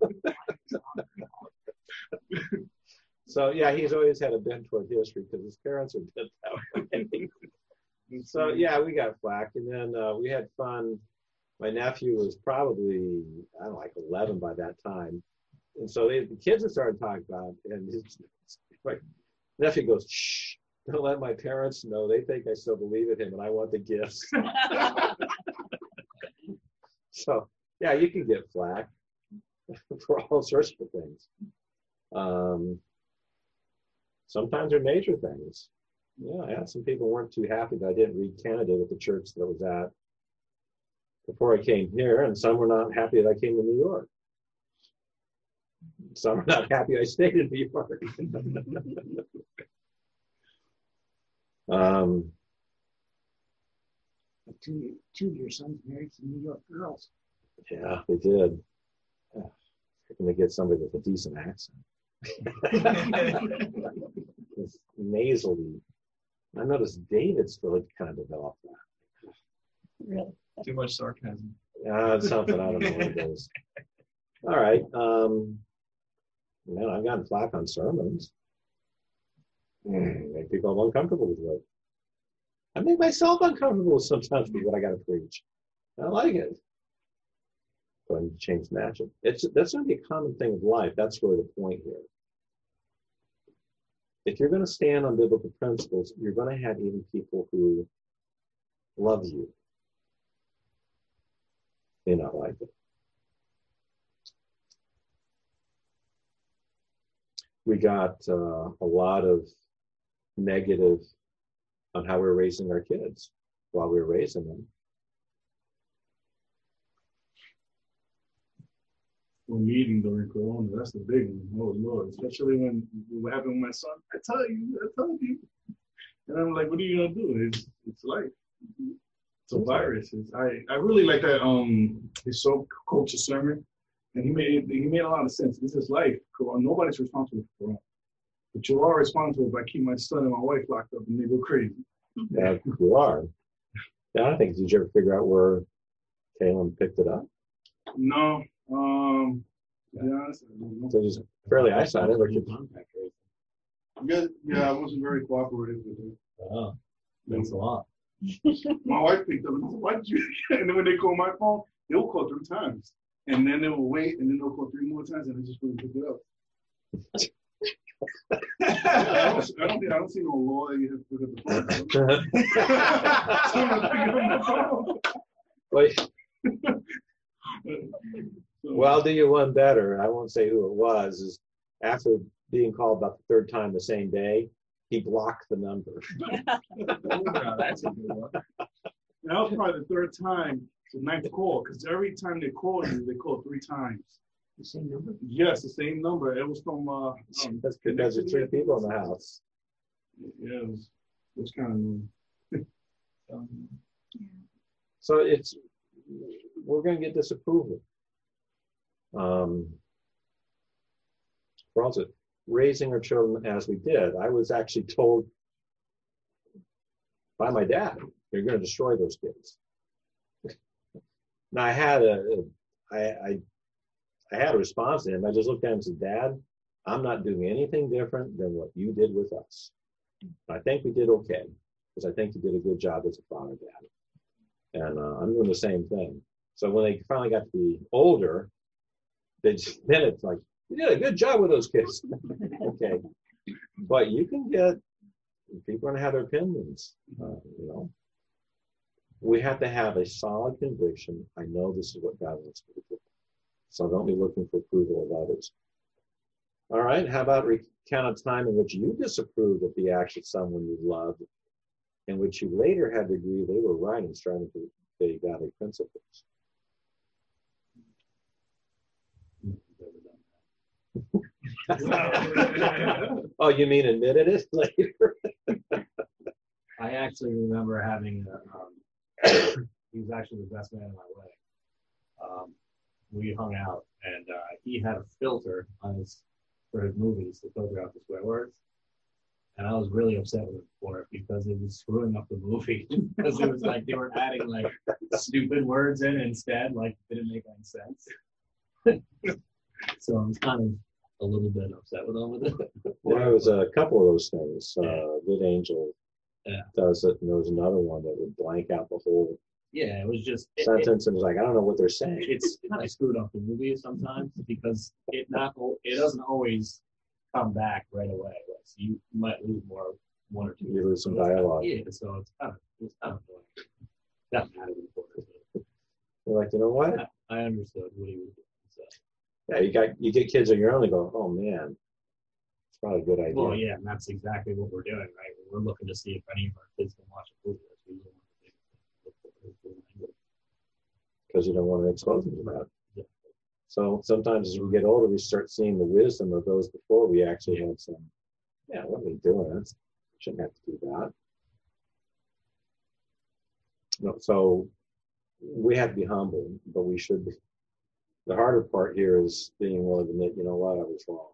Speaker 1: So yeah, he's always had a bent toward history because his parents are bent that way. So yeah, we got flack, and then we had fun. My nephew was probably, I don't know, like 11 by that time, and so the kids had started talking about it, and my nephew goes, "Shh, don't let my parents know. They think I still believe in him, and I want the gifts." So yeah, you can get flack for all sorts of things. Sometimes they're major things. Yeah, I had some people weren't too happy that I didn't read candidate at the church that I was at before I came here, and some were not happy that I came to New York. Some are not happy I stayed in New York.
Speaker 8: Two of your sons married some New York girls.
Speaker 1: Yeah, they did. Can they get somebody with a decent accent? It's nasally. I noticed David's really kind of developed that.
Speaker 4: Really?
Speaker 2: Too much sarcasm.
Speaker 1: It's something, I don't know what it is. All right. Man, I've gotten flack on sermons. Make people uncomfortable with it. I make myself uncomfortable sometimes with what I got to preach. I like it. Go ahead and change matchup. That's going to be a common thing of life. That's really the point here. If you're going to stand on biblical principles, you're going to have even people who love you. May not like it. We got a lot of negative on how we're raising our kids while we were raising them.
Speaker 5: We're meeting during Corona. That's the big one. Oh Lord, especially when what happened with my son. I told you. And I'm like, what are you gonna do? It's life. It's a virus. I really like that. His soul coach's sermon, and he made a lot of sense. This is life. Nobody's responsible for Corona, but you are responsible if I keep my son and my wife locked up and they go crazy.
Speaker 1: Yeah, you are. Yeah, I think. Did you ever figure out where Caleb picked it up?
Speaker 5: No. To be honest, I don't know.
Speaker 1: So just fairly isolated.
Speaker 5: Yeah, I wasn't very cooperative with it.
Speaker 9: Oh, thanks a lot.
Speaker 5: My wife picked up and said, "Why'd you?" And then when they call my phone, they'll call 3 times, and then they will wait, and then they'll call 3 more times, and I just wouldn't pick it up. I don't see no law that you have to pick up the phone.
Speaker 1: Well, I'll do you one better. I won't say who it was. Is after being called about the 3rd time the same day, he blocked the number.
Speaker 2: That's a good one.
Speaker 5: That was probably the 3rd time, the 9th call, because every time they call you, they call 3 times.
Speaker 8: The same number?
Speaker 5: Yes, the same number. It was from.
Speaker 1: That's because there's 3 people in the house.
Speaker 5: Yeah, it was kind of.
Speaker 1: So we're going to get disapproval. For also raising our children as we did. I was actually told by my dad, "You're going to destroy those kids." Now I had a response to him. I just looked at him and said, "Dad, I'm not doing anything different than what you did with us. I think we did okay, because I think you did a good job as a father, Dad. And I'm doing the same thing." So when they finally got to be older, then it's like, "You did a good job with those kids." Okay. But you can get, people are going to have their opinions, you know. We have to have a solid conviction. I know this is what God wants me to do. So don't be looking for approval of others. All right. How about recount a time in which you disapproved of the action of someone you loved in which you later had to agree they were right in striving for the godly principles. Oh, you mean admitted it later?
Speaker 9: I actually remember having, he was actually the best man in my wedding. We hung out, and he had a filter on for his movies to filter out the swear words. And I was really upset with him for it because it was screwing up the movie. Because it was like they were adding like stupid words in instead, like didn't make any sense. So I was kind of a little bit upset with him with it.
Speaker 1: There was a couple of those things. Good Angel
Speaker 9: Yeah.
Speaker 1: does it, and there was another one that would blank out the whole
Speaker 9: Yeah, it was just
Speaker 1: sentence, and it's like, I don't know what they're saying.
Speaker 9: It's kind of screwed up the movie sometimes because it doesn't always come back right away. Like, so you might lose one or two.
Speaker 1: You lose some dialogue.
Speaker 9: Yeah, so it's kind of annoying. That mattered important.
Speaker 1: You're like, you know what?
Speaker 9: I understood what he was doing. So.
Speaker 1: Yeah, you get kids of your own and go, oh man, it's probably a good idea.
Speaker 9: Well, yeah, and that's exactly what we're doing, right? We're looking to see if any of our kids can watch a movie. That's usually one of the things.
Speaker 1: Because you don't want to expose them to that.
Speaker 9: Yeah.
Speaker 1: So sometimes as we get older, we start seeing the wisdom of those before we actually had some, what are we doing? Shouldn't have to do that. No, so we have to be humble, but we should be. The harder part here is being willing to admit, you know what, I was wrong.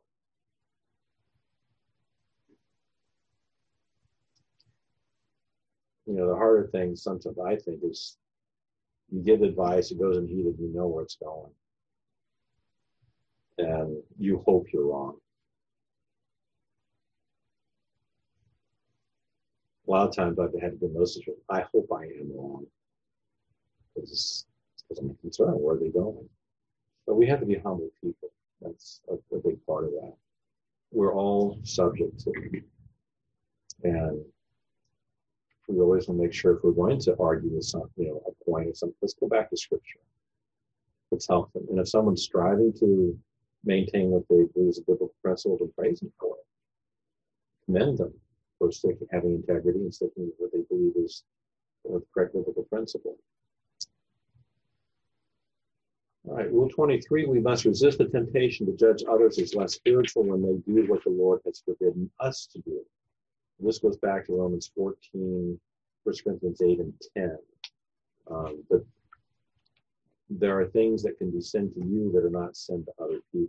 Speaker 1: The harder thing sometimes I think is you give advice, it goes unheeded, you know where it's going. And you hope you're wrong. A lot of times I've had to be in those situations. I hope I am wrong. Because I'm concerned, where are they going? But we have to be humble people. That's a big part of that. We're all subject to it. And we always want to make sure if we're going to argue with something, a point or something, let's go back to Scripture. Let's help them. And if someone's striving to maintain what they believe is a biblical principle, to praise them for it. Commend them for having integrity and sticking with what they believe is the correct biblical principle. All right, Rule 23, we must resist the temptation to judge others as less spiritual when they do what the Lord has forbidden us to do. And this goes back to Romans 14, 1 Corinthians 8 and 10. But there are things that can be sin to you that are not sin to other people.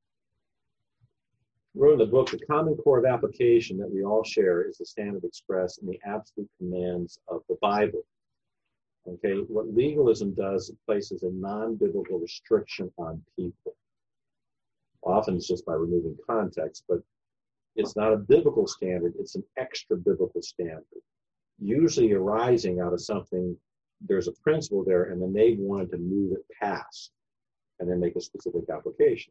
Speaker 1: I wrote in the book, the common core of application that we all share is the standard expressed in the absolute commands of the Bible. Okay, what legalism does, it places a non-biblical restriction on people. Often it's just by removing context, but it's not a biblical standard, it's an extra biblical standard. Usually arising out of something, there's a principle there, and then they wanted to move it past and then make a specific application.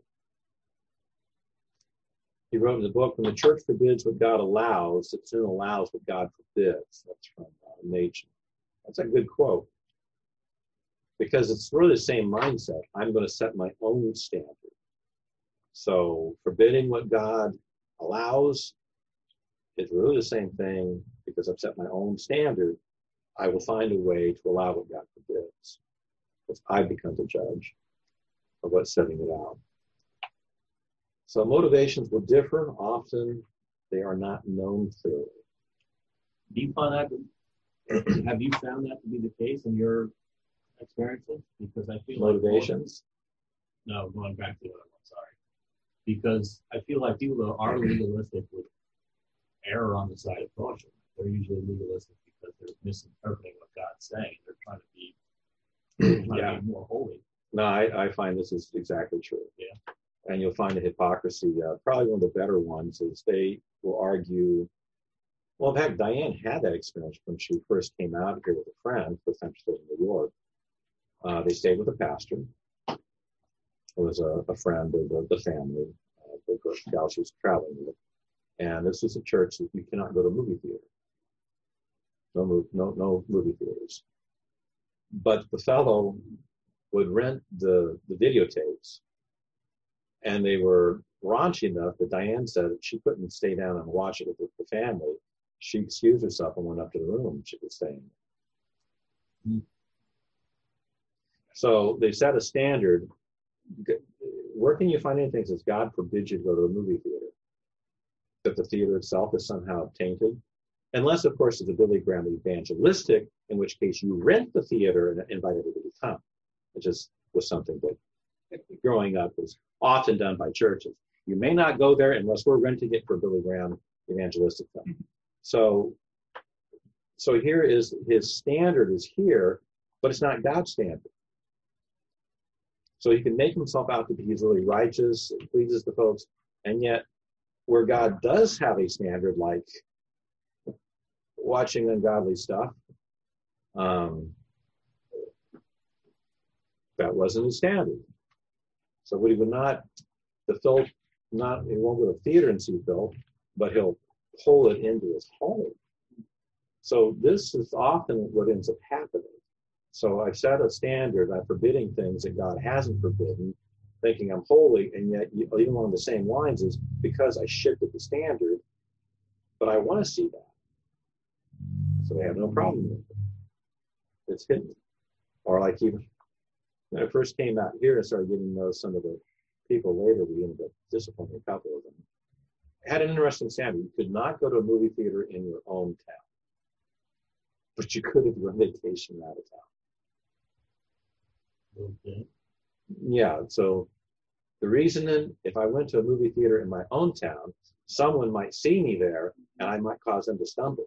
Speaker 1: He wrote in the book, when the church forbids what God allows, it soon allows what God forbids. That's from Machen. That's a good quote. Because it's really the same mindset. I'm going to set my own standard. So forbidding what God allows is really the same thing. Because I've set my own standard, I will find a way to allow what God forbids. Because I become the judge of what's setting it out. So motivations will differ. Often they are not known clearly.
Speaker 9: Do you find that? Have you found that to be the case in your experiences? Because I feel
Speaker 1: motivations.
Speaker 9: No, going back to it. I'm sorry. Because I feel like people that are legalistic would err on the side of caution. They're usually legalistic because they're misinterpreting what God's saying. They're trying to be more holy.
Speaker 1: No, I find this is exactly true.
Speaker 9: Yeah.
Speaker 1: And you'll find the hypocrisy. Probably one of the better ones is they will argue. Well, in fact, Diane had that experience when she first came out here with a friend. First time she was in New York. They stayed with a pastor. It was a friend of the family, the gal she was traveling with. And this is a church that you cannot go to a movie theater. No movie theaters. But the fellow would rent the videotapes. And they were raunchy enough that Diane said that she couldn't stay down and watch it with the family. she excused herself and went up to the room she could stay in. So they set a standard. Where can you find anything that says God forbids you to go to a movie theater? That the theater itself is somehow tainted? Unless, of course, it's a Billy Graham evangelistic, in which case you rent the theater and invite everybody to come. It just was something that growing up was often done by churches. You may not go there unless we're renting it for Billy Graham evangelistic film. So here is his standard is here, but it's not God's standard. So he can make himself out to be he's really righteous, it pleases the folks, and yet where God does have a standard, like watching ungodly stuff, that wasn't his standard. So what he would not, he won't go to theater and see filth, but he'll pull it into his home. So this is often what ends up happening. So I've set a standard, I'm forbidding things that God hasn't forbidden, thinking I'm holy, and yet even along the same lines is because I shifted the standard, but I want to see that. So they have no problem with it. It's hidden. Or like even when I first came out here and started getting to know some of the people later, we ended up disciplining a couple of them. I had an interesting standard. You could not go to a movie theater in your own town, but you could if you were on vacation out of town.
Speaker 9: Okay.
Speaker 1: Yeah, so the reason if I went to a movie theater in my own town, someone might see me there and I might cause them to stumble.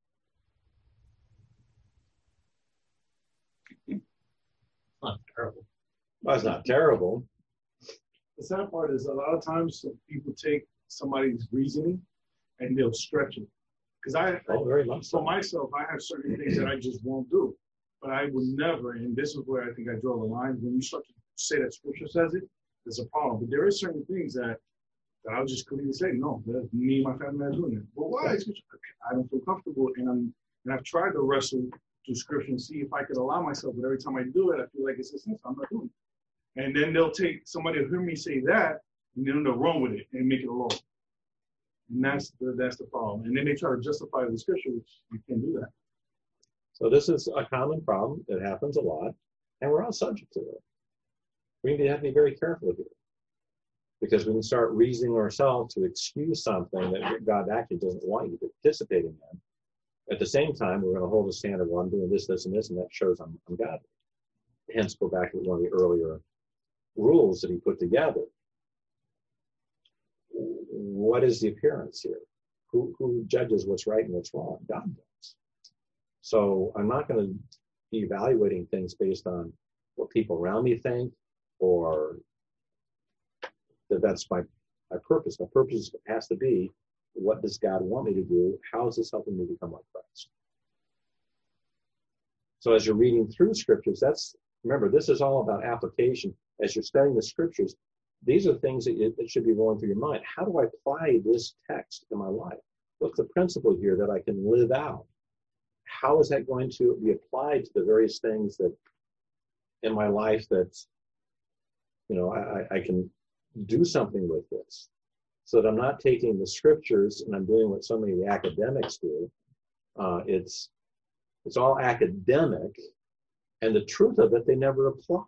Speaker 9: Not terrible.
Speaker 1: Well, it's not terrible.
Speaker 5: The sad part is a lot of times people take somebody's reasoning and they'll stretch it. Because
Speaker 1: very much so.
Speaker 5: for myself, I have certain things that I just won't do. But I would never, and this is where I think I draw the line, when you start to say that scripture says it, there's a problem. But there are certain things that I'll just clearly say, no, me and my family are doing it. But why? I don't feel comfortable, and I've tried to wrestle through scripture and see if I could allow myself, but every time I do it, I feel like it's a sin, so I'm not doing it. And then somebody will hear me say that, and then they'll run with it and make it a law. And that's the problem. And then they try to justify the scripture, which you can't do that.
Speaker 1: So this is a common problem. It happens a lot, and we're all subject to it. We need to have to be very careful here, because we can start reasoning ourselves to excuse something that God actually doesn't want you participating in. At the same time, we're going to hold a standard, well, I'm doing this, this, and this, and that shows I'm godly. Hence, go back to one of the earlier rules that he put together. What is the appearance here? Who judges what's right and what's wrong? God does. So I'm not going to be evaluating things based on what people around me think, or that's my purpose. My purpose has to be, what does God want me to do? How is this helping me become like Christ? So as you're reading through scriptures, remember, this is all about application. As you're studying the scriptures, these are things that should be rolling through your mind. How do I apply this text in my life? What's the principle here that I can live out? How is that going to be applied to the various things that in my life that, I can do something with this, so that I'm not taking the scriptures and I'm doing what so many of the academics do. It's all academic, and the truth of it, they never apply.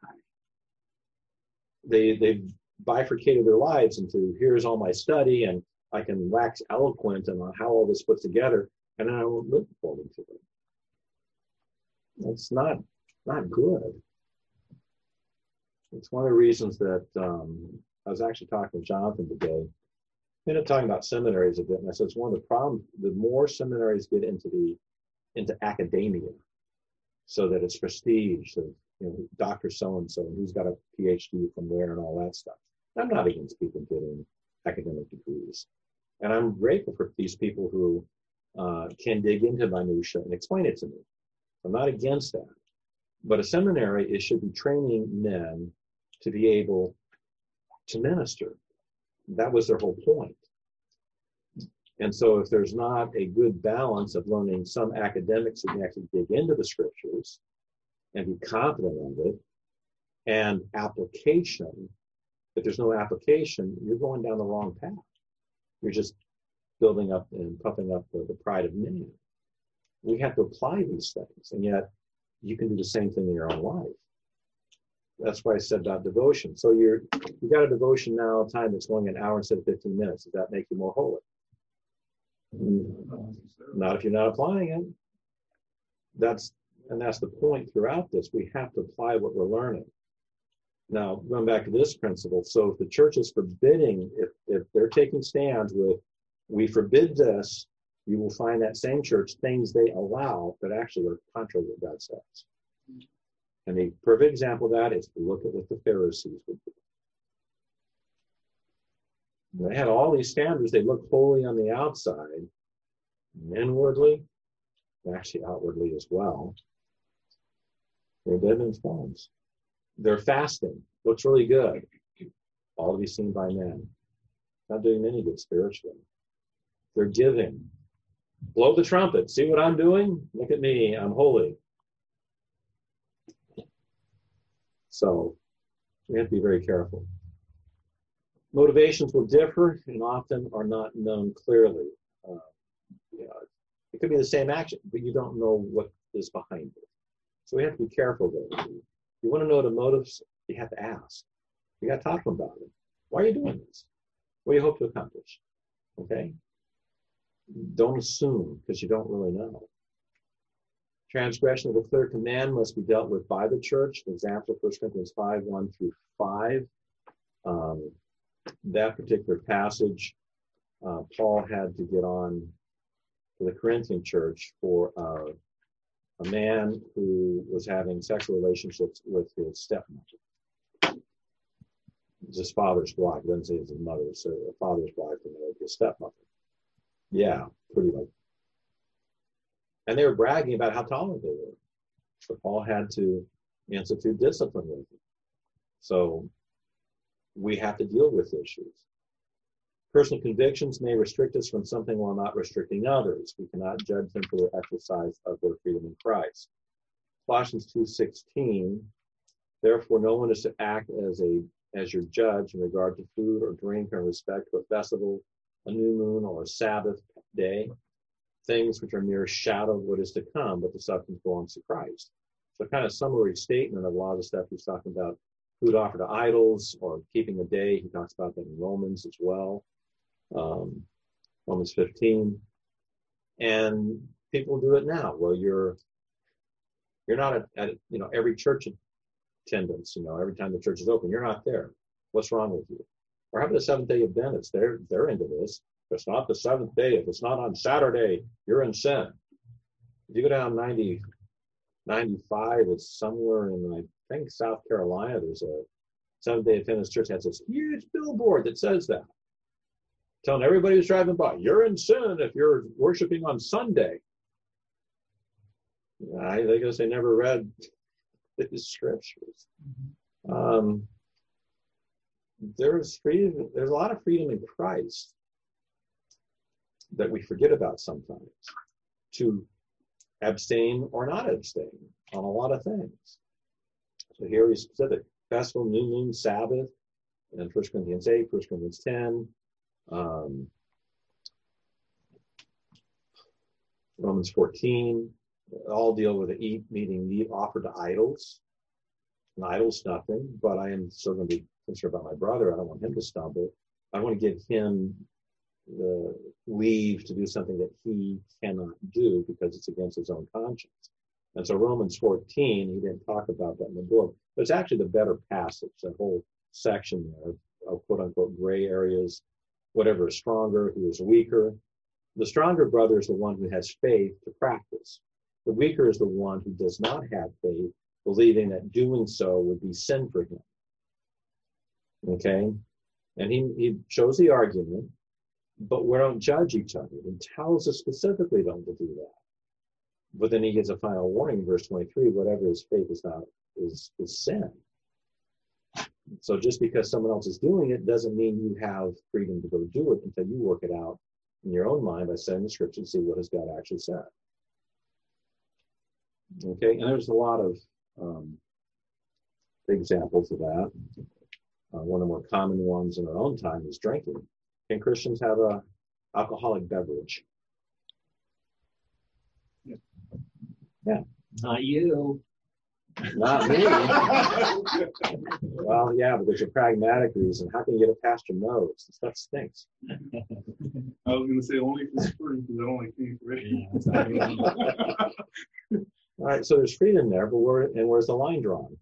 Speaker 1: They bifurcated their lives into, here's all my study, and I can wax eloquent on how all this puts together, and then I won't live according to it. It's not good. It's one of the reasons that I was actually talking to Jonathan today. We ended up talking about seminaries a bit, and I said it's one of the problems. The more seminaries get into academia, so that it's prestige, so Dr. So-and-so, and who's got a PhD from where and all that stuff. I'm not against people getting academic degrees. And I'm grateful for these people who can dig into minutia and explain it to me. I'm not against that. But a seminary, it should be training men to be able to minister. That was their whole point. And so if there's not a good balance of learning some academics who can actually dig into the scriptures and be confident of it, and application, if there's no application, you're going down the wrong path. You're just building up and puffing up the pride of man. We have to apply these things, and yet you can do the same thing in your own life. That's why I said about devotion. So you got a devotion now, time that's going an hour instead of 15 minutes. Does that make you more holy? Not if you're not applying it. That's the point throughout this. We have to apply what we're learning. Now, going back to this principle, so if the church is forbidding, if they're taking stands with, we forbid this, you will find that same church, things they allow that actually are contrary to what God says. And a perfect example of that is to look at what the Pharisees would do. They had all these standards. They looked holy on the outside, and inwardly, actually outwardly as well, they're dead men's bones. They're fasting. Looks really good. All to be seen by men. Not doing any good spiritually. They're giving. Blow the trumpet. See what I'm doing? Look at me. I'm holy. So we have to be very careful. Motivations will differ and often are not known clearly. It could be the same action, but you don't know what is behind it. So we have to be careful there. You want to know the motives, you have to ask. You got to talk to them about it. Why are you doing this? What do you hope to accomplish? Okay? Don't assume, because you don't really know. Transgression of a clear command must be dealt with by the church. For example, 1 Corinthians 5, 1 through 5. That particular passage, Paul had to get on to the Corinthian church for a man who was having sexual relationships with his stepmother. It's his father's wife. It doesn't say it's his mother. So a father's wife and his stepmother. Yeah, pretty much. And they were bragging about how tolerant they were. So Paul had to institute discipline with them. So we have to deal with issues. Personal convictions may restrict us from something while not restricting others. We cannot judge them for their exercise of their freedom in Christ. Colossians 2:16, therefore no one is to act as your judge in regard to food or drink or in respect to a festival, a new moon, or a Sabbath day, things which are mere shadow of what is to come, but the substance belongs to Christ. So kind of summary statement of a lot of the stuff he's talking about, food offered to idols or keeping a day. He talks about that in Romans as well. Romans 15. And people do it now. Well, you're not at every church attendance, every time the church is open, you're not there. What's wrong with you? Or how about the Seventh Day Adventists? They're into this. If it's not the seventh day, if it's not on Saturday, you're in sin. If you go down 95, it's somewhere in, I think, South Carolina, there's a Seventh Day Adventist church has this huge billboard that says that. Telling everybody who's driving by, you're in sin if you're worshiping on Sunday. I guess they never read the scriptures. There's freedom. There's a lot of freedom in Christ that we forget about sometimes, to abstain or not abstain on a lot of things. So here he's specific: festival, new moon, Sabbath, and 1 Corinthians 8, 1 Corinthians 10. Romans 14, all deal with the meaning meat offered to idols. An idol's nothing, but I am still going to be concerned about my brother. I don't want him to stumble. I want to give him the leave to do something that he cannot do because it's against his own conscience. And so Romans 14, he didn't talk about that in the book, but it's actually the better passage, that whole section there of quote unquote gray areas. Whatever is stronger, who is weaker. The stronger brother is the one who has faith to practice. The weaker is the one who does not have faith, believing that doing so would be sin for him. Okay? And he shows the argument, but we don't judge each other. He tells us specifically don't to do that. But then he gives a final warning, verse 23, whatever his faith is not, is sin. So just because someone else is doing it doesn't mean you have freedom to go do it until you work it out in your own mind by studying the scripture and see what has God actually said. Okay, and there's a lot of examples of that. One of the more common ones in our own time is drinking. Can Christians have a alcoholic beverage?
Speaker 9: Not you.
Speaker 1: Not me. Well, yeah, but there's a pragmatic reason. How can you get it past your nose? This stuff stinks.
Speaker 5: I was gonna say only if it's free because I don't like paying for it.
Speaker 9: Yeah, that's not you.
Speaker 1: All right, so there's freedom there, but where's the line drawn?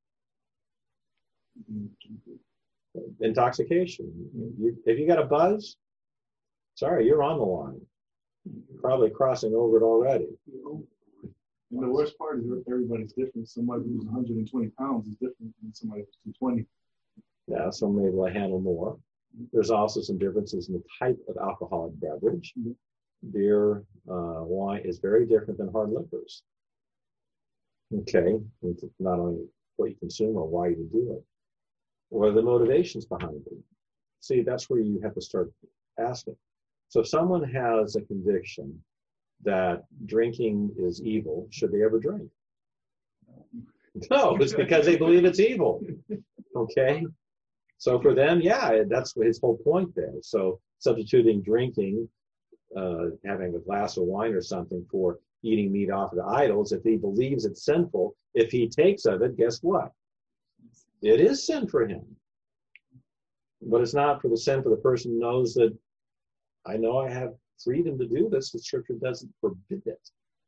Speaker 1: Intoxication. If you got a buzz, sorry, you're on the line. You're probably crossing over it already.
Speaker 5: And the worst part is everybody's different. Somebody who's 120 pounds is different than somebody who's 220.
Speaker 1: Yeah, some may be able to handle more. There's also some differences in the type of alcoholic beverage. Beer, wine is very different than hard liquors. Okay, it's not only what you consume or why you do it, or the motivations behind it. See, that's where you have to start asking. So if someone has a conviction that drinking is evil, should they ever drink? No, it's because they believe it's evil. Okay? So for them, yeah, that's his whole point there. So substituting drinking, having a glass of wine or something for eating meat off of the idols, if he believes it's sinful, if he takes of it, guess what? It is sin for him. But it's not for the sin for the person who knows that I know I have freedom to do this. The scripture doesn't forbid it.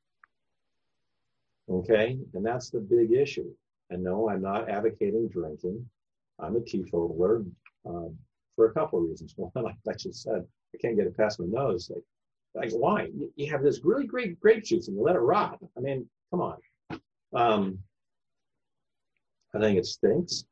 Speaker 1: Okay? And that's the big issue. And no, I'm not advocating drinking. I'm a teetotaler for a couple of reasons. One, like I just said, I can't get it past my nose. Like wine. You have this really great grape juice and you let it rot. I mean, come on. I think it stinks.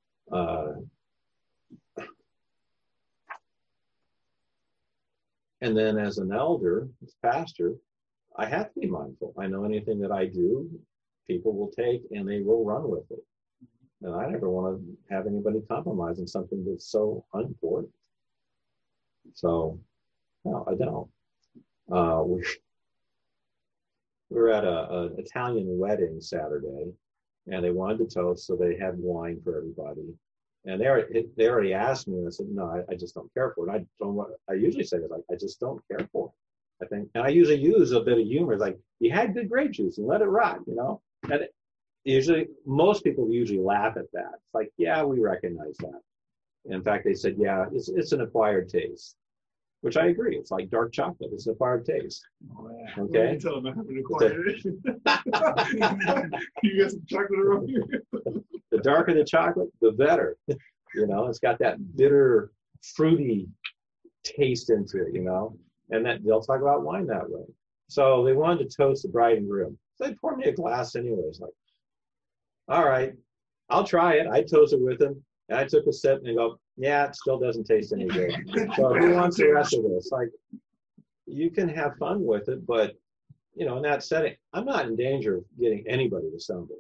Speaker 1: And then as an elder, as pastor, I have to be mindful. I know anything that I do, people will take and they will run with it. And I never want to have anybody compromising something that's so unimportant. So, no, I don't. We were at an Italian wedding Saturday, and they wanted to toast, so they had wine for everybody. And they already asked me, and I said, no, I just don't care for it. I usually say that, I just don't care for it. I think, and I usually use a bit of humor, like, you had good grape juice and let it rot, you know? And usually, most people usually laugh at that. It's like, yeah, we recognize that. In fact, they said, yeah, it's an acquired taste, which I agree. It's like dark chocolate. It's an acquired taste.
Speaker 5: Oh, yeah.
Speaker 1: Okay?
Speaker 5: You tell them I haven't acquired it. You got some chocolate around here?
Speaker 1: The darker the chocolate, the better. You know, it's got that bitter, fruity taste into it, you know, and that they'll talk about wine that way. So they wanted to toast the bride and groom. So they poured me a glass anyways, like, all right, I'll try it. I toasted with them, and I took a sip, and they go, yeah, it still doesn't taste any good. So who wants the rest of this? Like, you can have fun with it, but, you know, in that setting, I'm not in danger of getting anybody to stumble.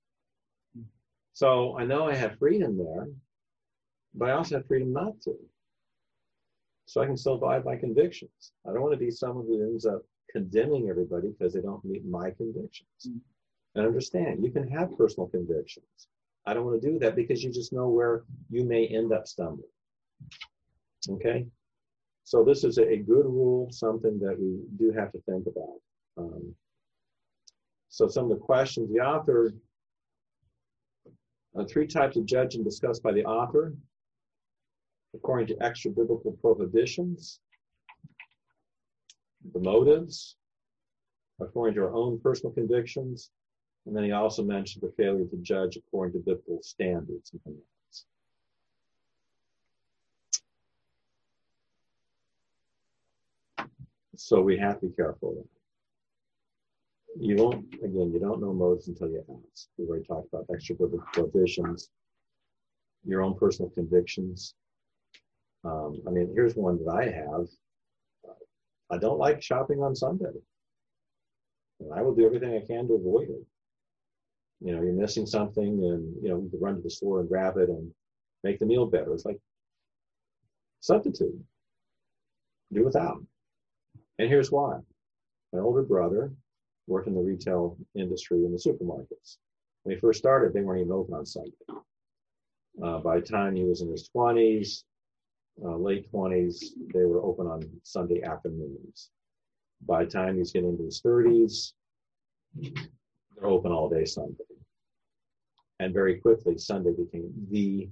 Speaker 1: So I know I have freedom there, but I also have freedom not to. So I can still abide by convictions. I don't want to be someone who ends up condemning everybody because they don't meet my convictions. And understand, you can have personal convictions. I don't want to do that because you just know where you may end up stumbling. Okay? So this is a good rule, something that we do have to think about. So some of the questions, the author, 3 types of judging discussed by the author, according to extra biblical prohibitions, the motives, according to our own personal convictions, and then he also mentioned the failure to judge according to biblical standards and commandments. So we have to be careful of that. You don't know motives until you ask. We've already talked about extra biblical prohibitions, your own personal convictions. Here's one that I have. I don't like shopping on Sunday. And I will do everything I can to avoid it. You know, you're missing something and, you know, you can run to the store and grab it and make the meal better. It's like, substitute. Do without. And here's why. My older brother worked in the retail industry in the supermarkets. When he first started, they weren't even open on Sunday. By the time he was in his 20s, late 20s, they were open on Sunday afternoons. By the time he's getting into his 30s, they're open all day Sunday. And very quickly, Sunday became the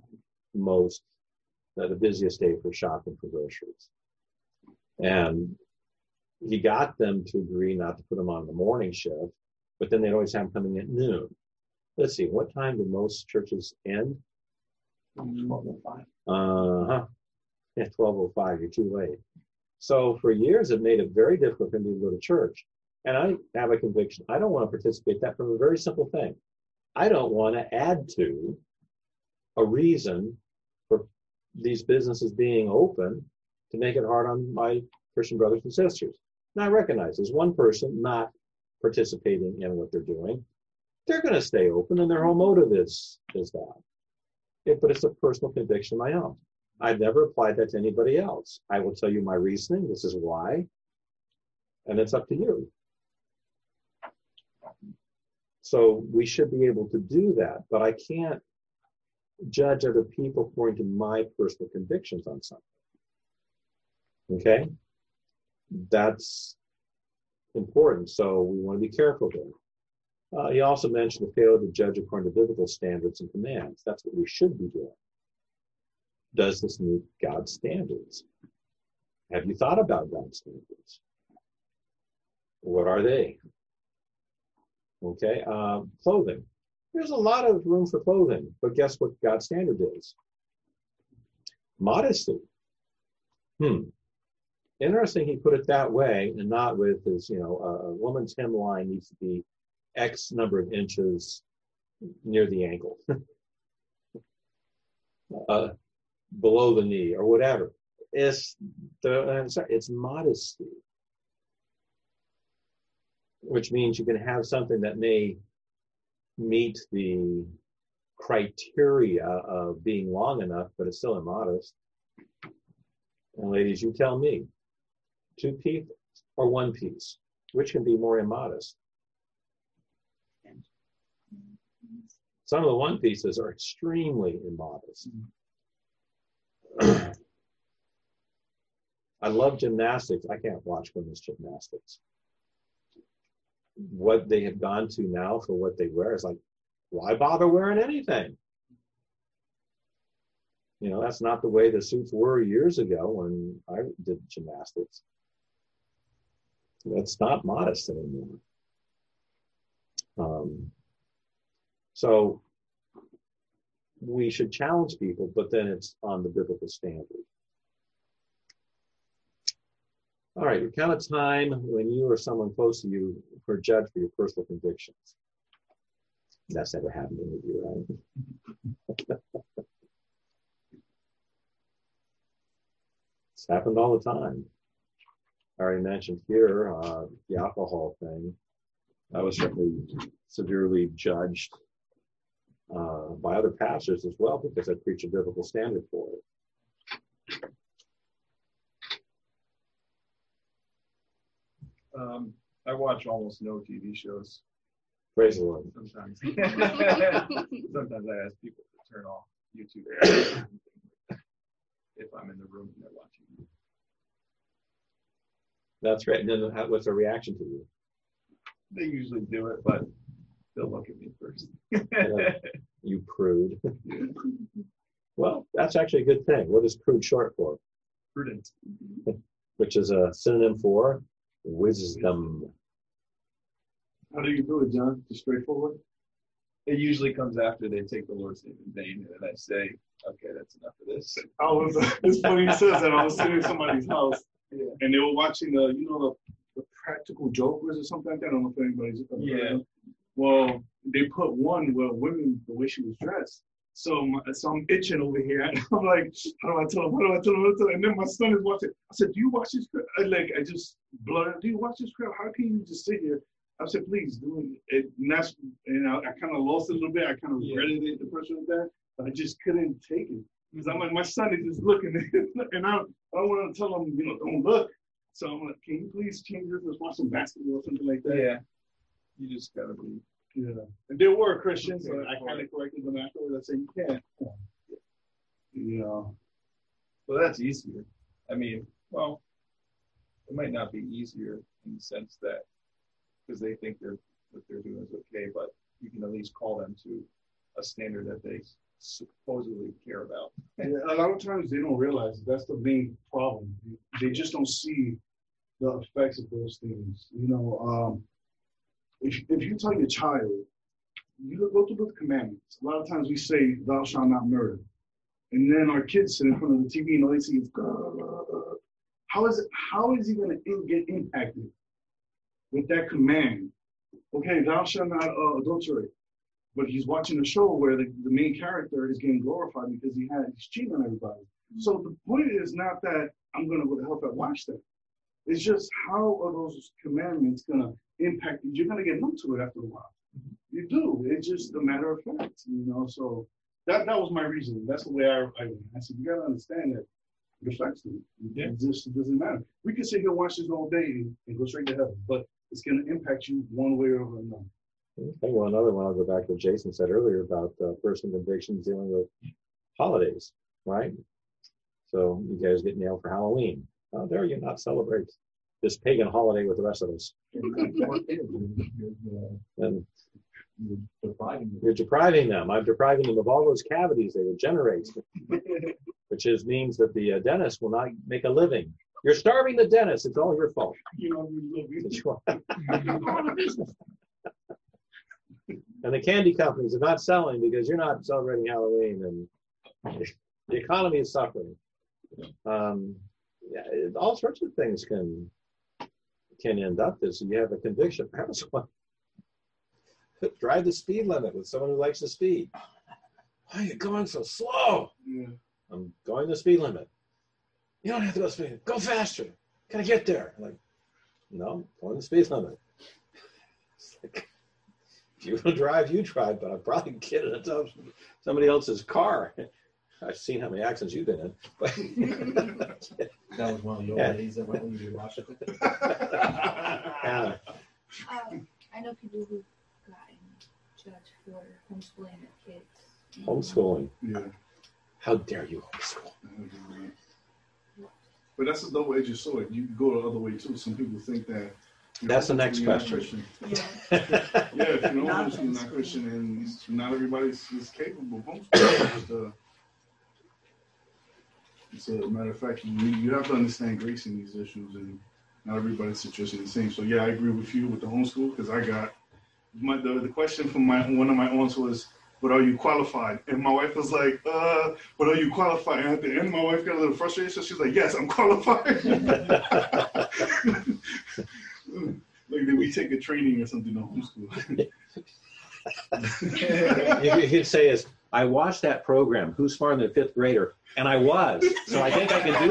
Speaker 1: busiest day for shopping for groceries. And he got them to agree not to put them on the morning shift, but then they'd always have them coming at noon. Let's see, what time do most churches end?
Speaker 2: 12:05.
Speaker 1: Yeah, 12:05, you're too late. So for years, it made it very difficult for me to go to church. And I have a conviction. I don't want to participate in that from a very simple thing. I don't want to add to a reason for these businesses being open to make it hard on my Christian brothers and sisters. And I recognize there's one person not participating in what they're doing. They're going to stay open, and their whole motive is that. But it's a personal conviction of my own. I've never applied that to anybody else. I will tell you my reasoning. This is why. And it's up to you. So we should be able to do that, but I can't judge other people according to my personal convictions on something. Okay? That's important. So we want to be careful there. He also mentioned the failure to judge according to biblical standards and commands. That's what we should be doing. Does this meet God's standards? Have you thought about God's standards? What are they? Okay, clothing. There's a lot of room for clothing, but guess what God's standard is? Modesty. Interesting he put it that way and not with his, a woman's hemline needs to be X number of inches near the ankle, below the knee or whatever. It's modesty, which means you can have something that may meet the criteria of being long enough, but it's still immodest. And ladies, you tell me, 2 piece or 1 piece, which can be more immodest? Some of the 1 pieces are extremely immodest. I love gymnastics. I can't watch women's gymnastics. What they have gone to now for what they wear is like, why bother wearing anything? That's not the way the suits were years ago when I did gymnastics. That's not modest anymore. So we should challenge people, but then it's on the biblical standard. All right, recount a time when you or someone close to you were judged for your personal convictions. That's never happened with you, right? It's happened all the time. I already mentioned here the alcohol thing. I was certainly severely judged by other pastors as well because I preach a biblical standard for it.
Speaker 2: I watch almost no TV shows.
Speaker 1: Praise the Lord.
Speaker 2: Sometimes. Sometimes I ask people to turn off YouTube if I'm in the room and they're watching.
Speaker 1: That's right. And then what's their reaction to you?
Speaker 2: They usually do it, but they'll look at me first.
Speaker 1: You prude. Well, that's actually a good thing. What is prude short for?
Speaker 2: Prudent.
Speaker 1: Which is a synonym for wisdom.
Speaker 5: How do you do it, John? Just straightforward?
Speaker 2: It usually comes after they take the Lord's name in vain, and then I say, okay, that's enough of this.
Speaker 5: It's funny you says that. I was sitting in somebody's house, and they were watching the Practical Jokers or something like that. I don't know if anybody's Well, they put one where women, the way she was dressed. So I'm itching over here. I'm like, how do I tell them? And then my son is watching. I said, do you watch this crap? I just blurted, do you watch this crap? How can you just sit here? I said, please do it. And I kind of lost it a little bit. I kind of regretted it, the person with that. But I just couldn't take it. Because I'm like, my son is just looking. And I don't want to tell him, don't look. So I'm like, can you please change this? Let's watch some basketball or something like that.
Speaker 2: Yeah. You just got to be.
Speaker 5: Yeah. And there were Christians, so I kind of corrected them afterwards. I said, you can't.
Speaker 2: Well, that's easier. I mean, well, it might not be easier in the sense that because they think what they're doing is okay, but you can at least call them to a standard that they supposedly care about.
Speaker 5: And a lot of times they don't realize that's the main problem. They just don't see the effects of those things. You know, if you tell your child, you go through the commandments. A lot of times we say, "Thou shalt not murder," and then our kids sit in front of the TV and all they see is, how is he going to get impacted with that command? Okay, thou shalt not adulterate. But he's watching a show where the main character is getting glorified because he's cheating on everybody. So the point is not that I'm going to go to hell if I watch that. It's just how are those commandments going to impact you? You're going to get numb to it after a while. You do. It's just a matter of fact, you know. So that was my reasoning. That's the way I said, you got to understand that it affects them. Yeah. It doesn't matter. We can sit here and watch this all day and go straight to heaven, but it's going to impact you one way or another.
Speaker 1: Okay, well, another one, I'll go back to what Jason said earlier about personal convictions dealing with holidays, right? So you guys get nailed for Halloween. How dare you not celebrate this pagan holiday with the rest of us? And you're depriving them. I'm depriving them of all those cavities they would generate, which means that the dentist will not make a living. You're starving the dentist. It's all your fault. And the candy companies are not selling because you're not celebrating Halloween, and the economy is suffering. All sorts of things can end up this. You have a conviction. Perhaps drive the speed limit with someone who likes to speed. Why are you going so slow? Yeah. I'm going the speed limit. You don't have to go speed. Go faster. Can I get there? I'm like, no, going the speed limit. It's like, if you want to drive, you drive, but I'm probably getting into somebody else's car. I've seen how many accidents you've been in. But
Speaker 9: that was one of your days that when you watched it.
Speaker 10: I know people who got judged for homeschooling their kids.
Speaker 1: Homeschooling?
Speaker 5: Yeah.
Speaker 1: How dare you homeschool?
Speaker 5: But that's a double-edged sword. You can go the other way, too. Some people think that
Speaker 1: that's the next question.
Speaker 5: Yeah, if you know homeschool, you're not Christian, and not everybody is capable of homeschooling. It's a matter of fact, you have to understand grace in these issues, and not everybody's situation is the same. So yeah, I agree with you with the homeschool, because I got the question from one of my aunts was, "But are you qualified?" And my wife was like, "But are you qualified?" And at the end, my wife got a little frustrated, so she's like, "Yes, I'm qualified." Like, did we take a training or something on homeschool?
Speaker 1: You could say is, I watched that program, Who's Smarter Than a Fifth Grader, and I was, so I think I can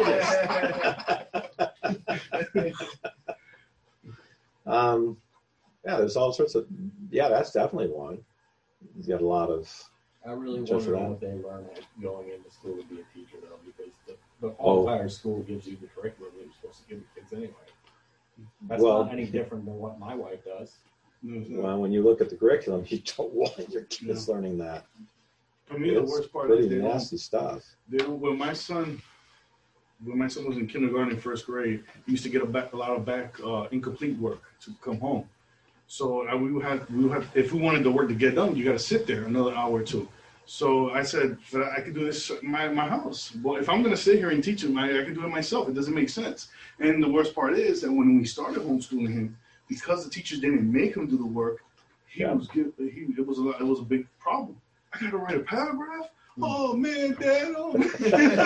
Speaker 1: do this. There's all sorts of, that's definitely one. You got a lot of.
Speaker 9: I really wonder what they learn going into school to be a teacher, though, because the whole entire school gives you the curriculum that you're supposed to give the kids anyway. That's not any different than what my wife does.
Speaker 1: Well, when you look at the curriculum, you don't want your kids learning that.
Speaker 5: For me, the worst part
Speaker 1: is nasty stuff.
Speaker 5: When my son was in kindergarten, first grade, he used to get a lot of incomplete work to come home. So we would have if we wanted the work to get done, you got to sit there another hour or two. So I said, I could do this at my house. Well, if I'm going to sit here and teach him, I can do it myself. It doesn't make sense. And the worst part is that when we started homeschooling him, because the teachers didn't make him do the work, it was a big problem. I got to write a paragraph? Oh, man, Dad. Oh, man.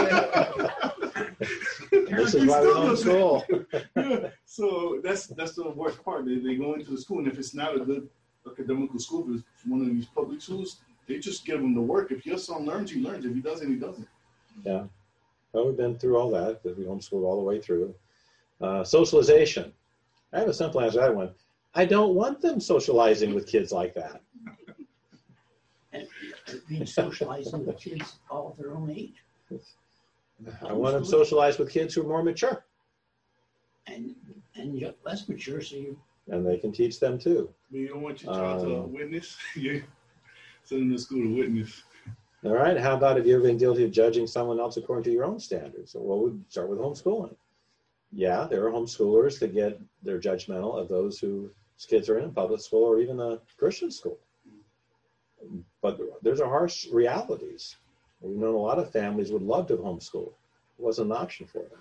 Speaker 1: This is why we homeschool.
Speaker 5: Yeah. So that's the worst part. They go into the school, and if it's not a good academical school, if it's one of these public schools, they just give him the work. If your son learns, he learns. If he doesn't, he doesn't.
Speaker 1: Yeah. Well, we've been through all that, because we homeschooled all the way through. Socialization. I have a simple answer to that one. I don't want them socializing with kids like that.
Speaker 8: And being socializing with kids all their own age.
Speaker 1: I want them socialized with kids who are more mature.
Speaker 8: And you're less mature, so you.
Speaker 1: And they can teach them too.
Speaker 5: But you don't want your child to witness? You send them to school to witness.
Speaker 1: All right. How about, have you ever been guilty of judging someone else according to your own standards? So, well, we'd start with homeschooling. Yeah, there are homeschoolers that get their judgmental of those whose kids are in public school or even a Christian school. But there's are harsh realities. We've known a lot of families would love to homeschool. It wasn't an option for them.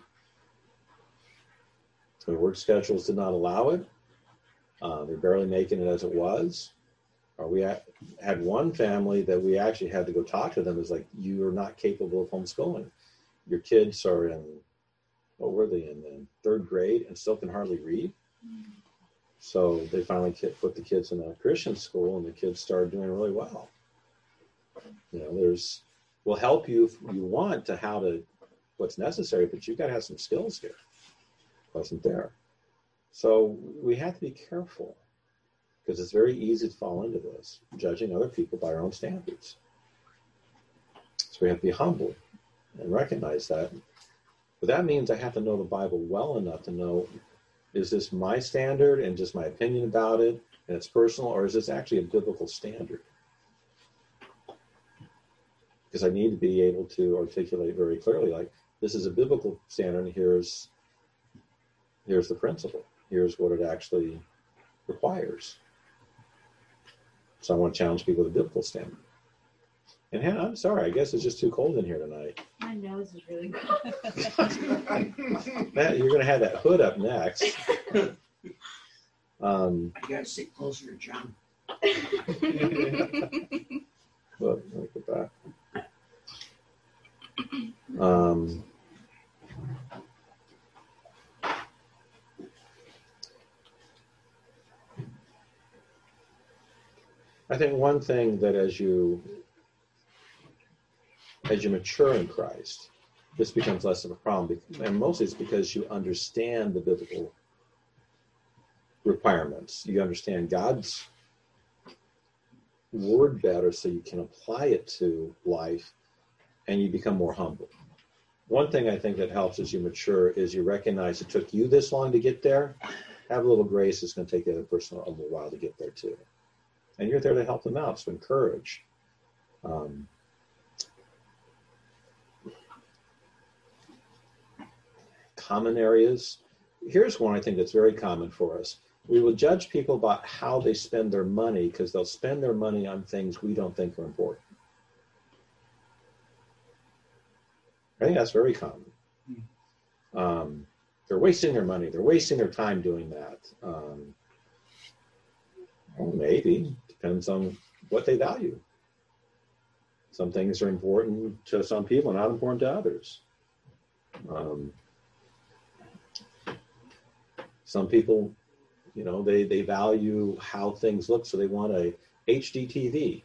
Speaker 1: Their work schedules did not allow it. They're barely making it as it was. Or we had one family that we actually had to go talk to them. It's like, you are not capable of homeschooling. Your kids are in, what were they in third grade and still can hardly read. So they finally put the kids in a Christian school, and the kids started doing really well. You know, we'll help you if you want to how to, what's necessary, but you've got to have some skills here. Wasn't there. So we have to be careful, because it's very easy to fall into this, judging other people by our own standards. So we have to be humble and recognize that. But that means I have to know the Bible well enough to know, is this my standard and just my opinion about it, and it's personal, or is this actually a biblical standard? Because I need to be able to articulate very clearly, like, this is a biblical standard, and here's the principle. Here's what it actually requires. So I want to challenge people with a biblical standard. And Hannah, I'm sorry, I guess it's just too cold in here tonight.
Speaker 10: My nose is really good.
Speaker 1: Matt, you're going to have that hood up next.
Speaker 8: You gotta sit closer to John.
Speaker 1: Look at that. I think one thing that as you mature in Christ, this becomes less of a problem, and mostly it's because you understand the biblical requirements. You understand God's word better, so you can apply it to life, and you become more humble. One thing I think that helps as you mature is you recognize it took you this long to get there. Have a little grace. It's going to take the other person a little while to get there too. And you're there to help them out, to encourage. Common areas. Here's one I think that's very common for us. We will judge people about how they spend their money because they'll spend their money on things we don't think are important. I think that's very common. They're wasting their money. They're wasting their time doing that. Well, maybe. Depends on what they value. Some things are important to some people, not important to others. Some people, you know, they value how things look, so they want a HD TV.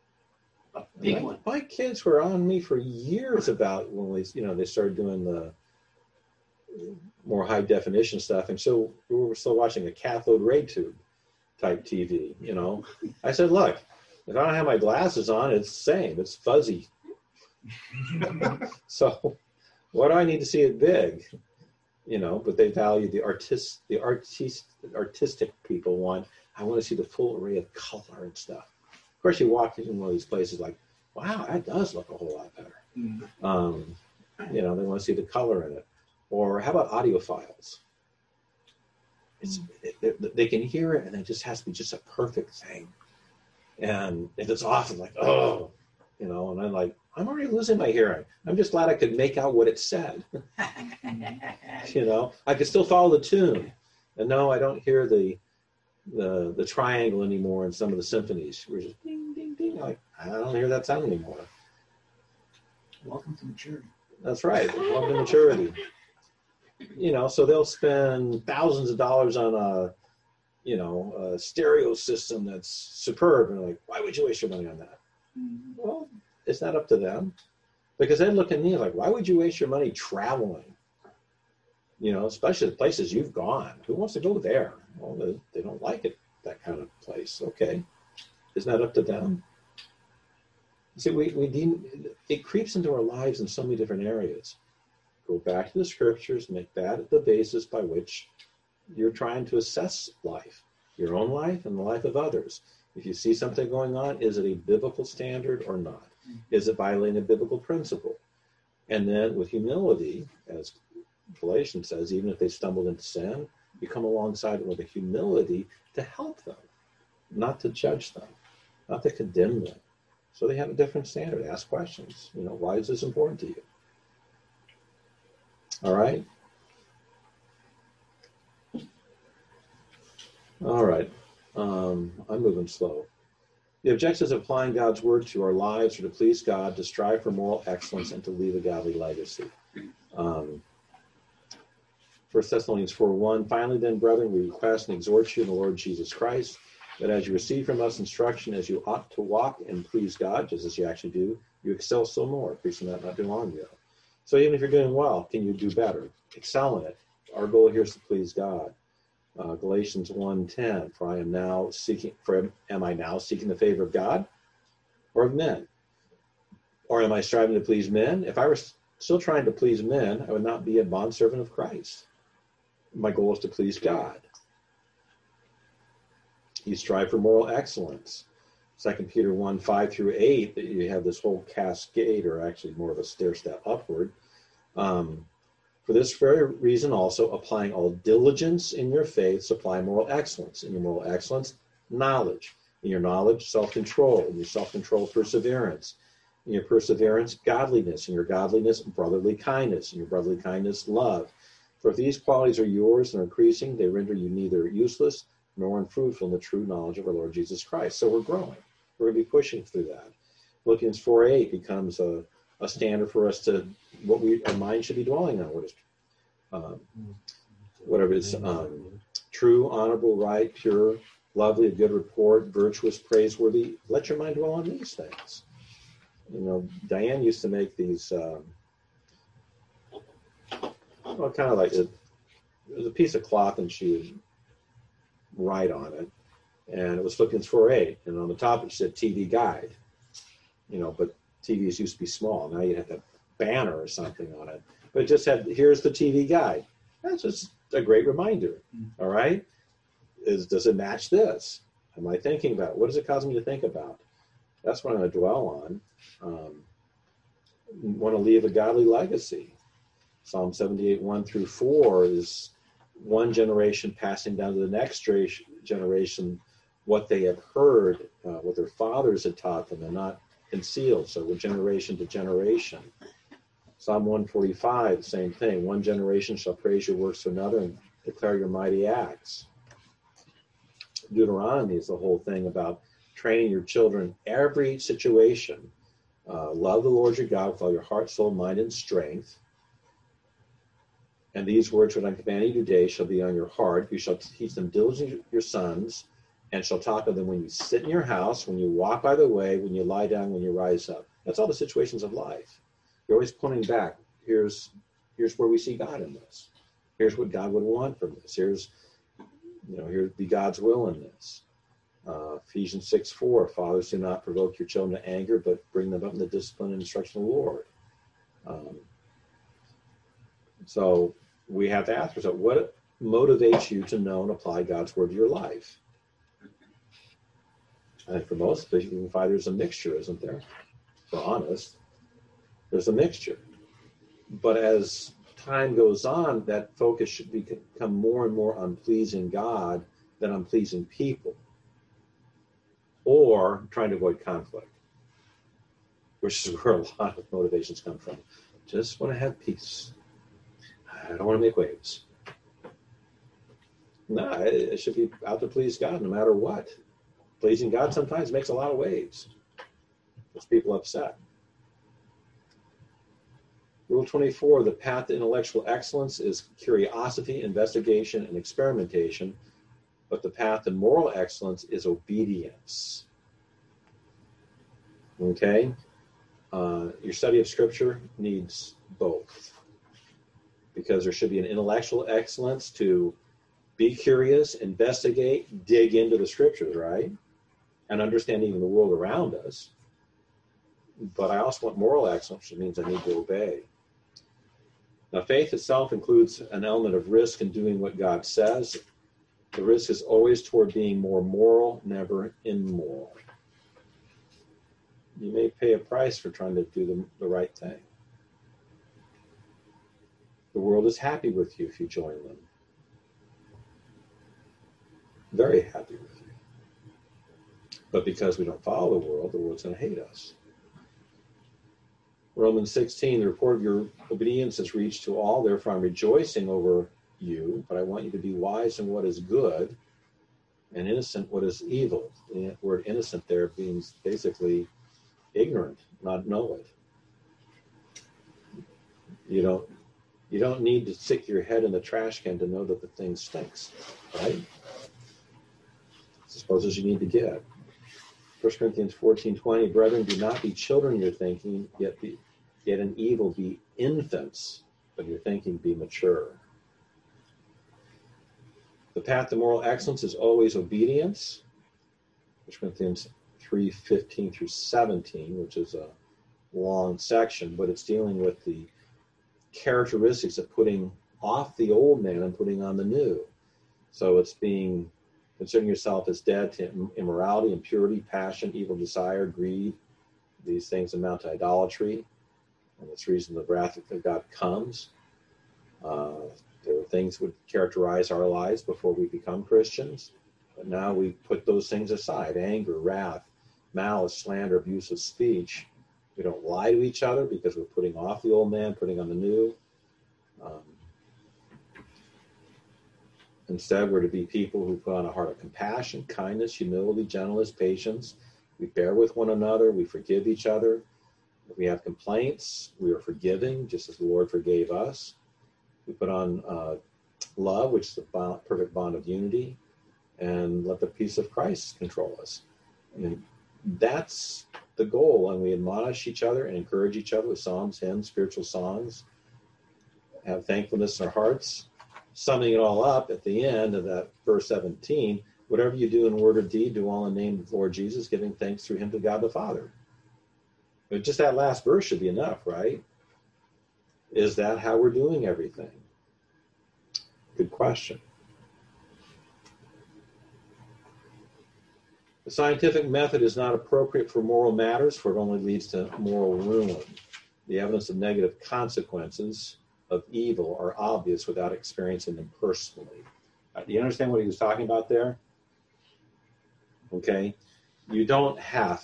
Speaker 1: My kids were on me for years about when they started doing the more high definition stuff, and so we were still watching a cathode ray tube type TV. You know, I said, look, if I don't have my glasses on, it's the same. It's fuzzy. So, what do I need to see it big? You know, but they value the artistic people want. I want to see the full array of color and stuff. Of course, you walk in one of these places like, wow, that does look a whole lot better. You know, they want to see the color in it. Or how about audiophiles? They can hear it, and it just has to be just a perfect thing. And if it's off, it's like, oh, you know, and I'm like, I'm already losing my hearing. I'm just glad I could make out what it said. You know, I could still follow the tune. And no, I don't hear the triangle anymore in some of the symphonies. We're just ding, ding, ding. Like, I don't hear that sound anymore.
Speaker 8: Welcome to maturity.
Speaker 1: That's right. Welcome to maturity. You know, so they'll spend thousands of dollars on a stereo system that's superb. And like, why would you waste your money on that? Well, it's not up to them. Because they look at me like, why would you waste your money traveling? You know, especially the places you've gone. Who wants to go there? Well, they don't like it, that kind of place. Okay. Isn't that up to them? See, it creeps into our lives in so many different areas. Go back to the scriptures, make that the basis by which you're trying to assess life, your own life and the life of others. If you see something going on, is it a biblical standard or not? Is it violating a biblical principle? And then with humility, as Galatians says, even if they stumbled into sin, you come alongside them with a humility to help them, not to judge them, not to condemn them. So they have a different standard. Ask questions. Why is this important to you? All right? All right. I'm moving slow. The objectives of applying God's word to our lives are to please God, to strive for moral excellence, and to leave a godly legacy. 1 Thessalonians 4:1. Finally then, brethren, we request and exhort you in the Lord Jesus Christ, that as you receive from us instruction as you ought to walk and please God, just as you actually do, you excel still more. Preaching that not too long ago. So even if you're doing well, can you do better? Excel in it. Our goal here is to please God. Galatians 1:10. Am I now seeking the favor of God or of men? Or am I striving to please men? If I were still trying to please men, I would not be a bondservant of Christ. My goal is to please God. You strive for moral excellence. 2 Peter 1:5-8, that you have this whole cascade, or actually more of a stair step upward. For this very reason also, applying all diligence in your faith, supply moral excellence. In your moral excellence, knowledge. In your knowledge, self-control. In your self-control, perseverance. In your perseverance, godliness. In your godliness, brotherly kindness. In your brotherly kindness, love. For if these qualities are yours and are increasing, they render you neither useless nor unfruitful in the true knowledge of our Lord Jesus Christ. So we're growing. We're going to be pushing through that. Philippians 4:8 becomes a standard for us to what our mind should be dwelling on. Whatever is true, honorable, right, pure, lovely, of good report, virtuous, praiseworthy. Let your mind dwell on these things. Diane used to make these, kind of like it was a piece of cloth, and she would write on it, and it was Philippians 4:8, and on the top it said TV guide. But TVs used to be small. Now you have a banner or something on it. But it just said, here's the TV guide. That's just a great reminder. All right? Does it match this? Am I thinking about it? What does it cause me to think about? That's what I'm going to dwell on. Want to leave a godly legacy. Psalm 78:1-4 is one generation passing down to the next generation what they have heard, what their fathers had taught them, and not concealed. So we're generation to generation. Psalm 145, same thing. One generation shall praise your works to another and declare your mighty acts. Deuteronomy is the whole thing about training your children every situation. Love the Lord your God with all your heart, soul, mind, and strength. And these words which I command you today shall be on your heart. You shall teach them diligently to your sons, and shall talk of them when you sit in your house, when you walk by the way, when you lie down, when you rise up. That's all the situations of life. You're always pointing back. Here's where we see God in this. Here's what God would want from this. Here's be God's will in this. Ephesians 6:4, fathers, do not provoke your children to anger, but bring them up in the discipline and instruction of the Lord. So we have to ask ourselves, what motivates you to know and apply God's word to your life? I think for most of us, you can find there's a mixture, isn't there? If we're honest, there's a mixture. But as time goes on, that focus should become more and more on pleasing God than on pleasing people, or trying to avoid conflict, which is where a lot of motivations come from. Just want to have peace. I don't want to make waves. No, it should be out to please God no matter what. Pleasing God sometimes makes a lot of waves. Gets people upset. Rule 24, the path to intellectual excellence is curiosity, investigation, and experimentation, but the path to moral excellence is obedience. Okay? Your study of Scripture needs both, because there should be an intellectual excellence to be curious, investigate, dig into the Scriptures, right? And understand even the world around us. But I also want moral excellence, which means I need to obey. Now, faith itself includes an element of risk in doing what God says. The risk is always toward being more moral, never immoral. you may pay a price for trying to do the right thing. The world is happy with you if you join them. Very happy with you. But because we don't follow the world's going to hate us. Romans 16, the report of your obedience has reached to all, therefore I'm rejoicing over you, but I want you to be wise in what is good and innocent what is evil. The word innocent there means basically ignorant, not know it. You don't need to stick your head in the trash can to know that the thing stinks, right? It's as close as you need to get. 1 Corinthians 14:20, brethren, do not be children in your thinking, yet in evil be infants, but your thinking be mature. The path to moral excellence is always obedience. 1 Corinthians 3:15 through 17, which is a long section, but it's dealing with the characteristics of putting off the old man and putting on the new. So it's considering yourself as dead to immorality, impurity, passion, evil desire, greed. These things amount to idolatry. And that's the reason the wrath of God comes. There are things that would characterize our lives before we become Christians. But now we put those things aside. Anger, wrath, malice, slander, abusive speech. We don't lie to each other because we're putting off the old man, putting on the new. Instead, we're to be people who put on a heart of compassion, kindness, humility, gentleness, patience. We bear with one another. We forgive each other. If we have complaints, we are forgiving, just as the Lord forgave us. We put on love, which is the perfect bond of unity, and let the peace of Christ control us. I mean, that's the goal, and we admonish each other and encourage each other with psalms, hymns, spiritual songs, have thankfulness in our hearts. Summing it all up at the end of that verse 17, whatever you do in word or deed, do all in the name of the Lord Jesus, giving thanks through him to God the Father. But just that last verse should be enough, right? Is that how we're doing everything? Good question. The scientific method is not appropriate for moral matters, for it only leads to moral ruin. The evidence of negative consequences of evil are obvious without experiencing them personally. Do you understand what he was talking about there? Okay. You don't have...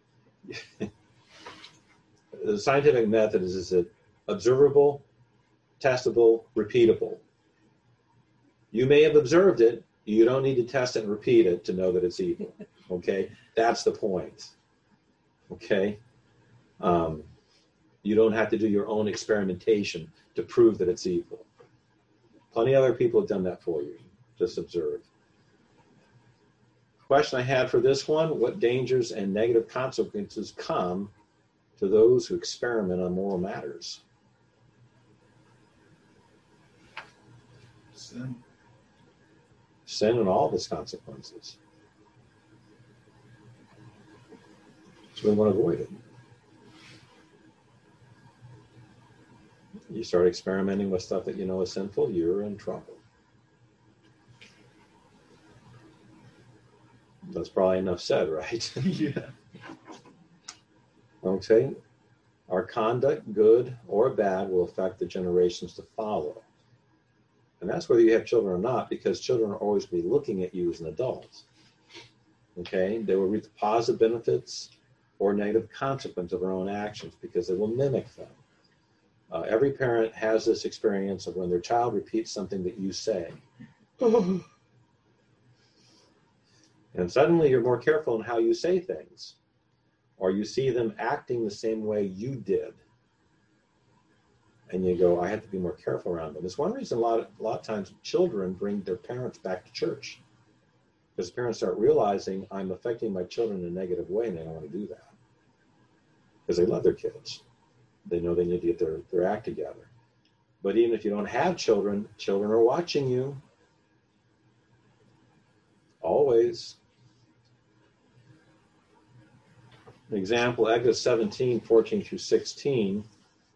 Speaker 1: The scientific method is it observable, testable, repeatable. You may have observed it. You don't need to test it and repeat it to know that it's evil. Okay? That's the point. Okay? You don't have to do your own experimentation to prove that it's evil. Plenty of other people have done that for you. Just observe. Question I had for this one, what dangers and negative consequences come to those who experiment on moral matters?
Speaker 2: Sin.
Speaker 1: Sin and all of its consequences. So we want to avoid it. You start experimenting with stuff that you know is sinful, you're in trouble. That's probably enough said, right?
Speaker 2: Yeah.
Speaker 1: Okay. Our conduct, good or bad, will affect the generations to follow. And that's whether you have children or not, because children are always going to be looking at you as an adult. Okay? They will reap the positive benefits or negative consequence of their own actions because they will mimic them. Every parent has this experience of when their child repeats something that you say. And suddenly you're more careful in how you say things. Or you see them acting the same way you did. And you go, I have to be more careful around them. It's one reason a lot of times children bring their parents back to church. Because parents start realizing I'm affecting my children in a negative way and they don't want to do that. Because they love their kids. They know they need to get their act together. But even if you don't have children, children are watching you. Always. An example, Exodus 17, 14 through 16.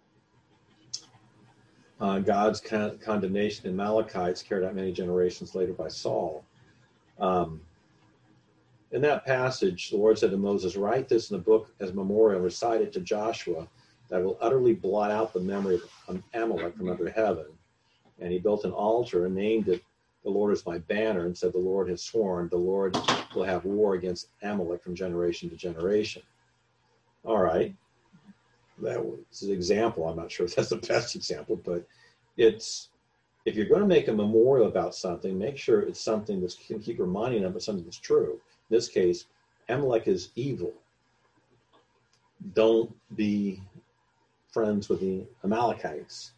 Speaker 1: God's condemnation in Amalekites carried out many generations later by Saul. in that passage, the Lord said to Moses, "Write this in the book as a memorial and recite it to Joshua, that will utterly blot out the memory of Amalek from under heaven." And he built an altar and named it, "The Lord is my banner," and said, "The Lord has sworn, the Lord will have war against Amalek from generation to generation." All right. That was an example. I'm not sure if that's the best example, but it's, if you're going to make a memorial about something, make sure it's something that can keep reminding them of something that's true. In this case, Amalek is evil. Don't be friends with the Amalekites.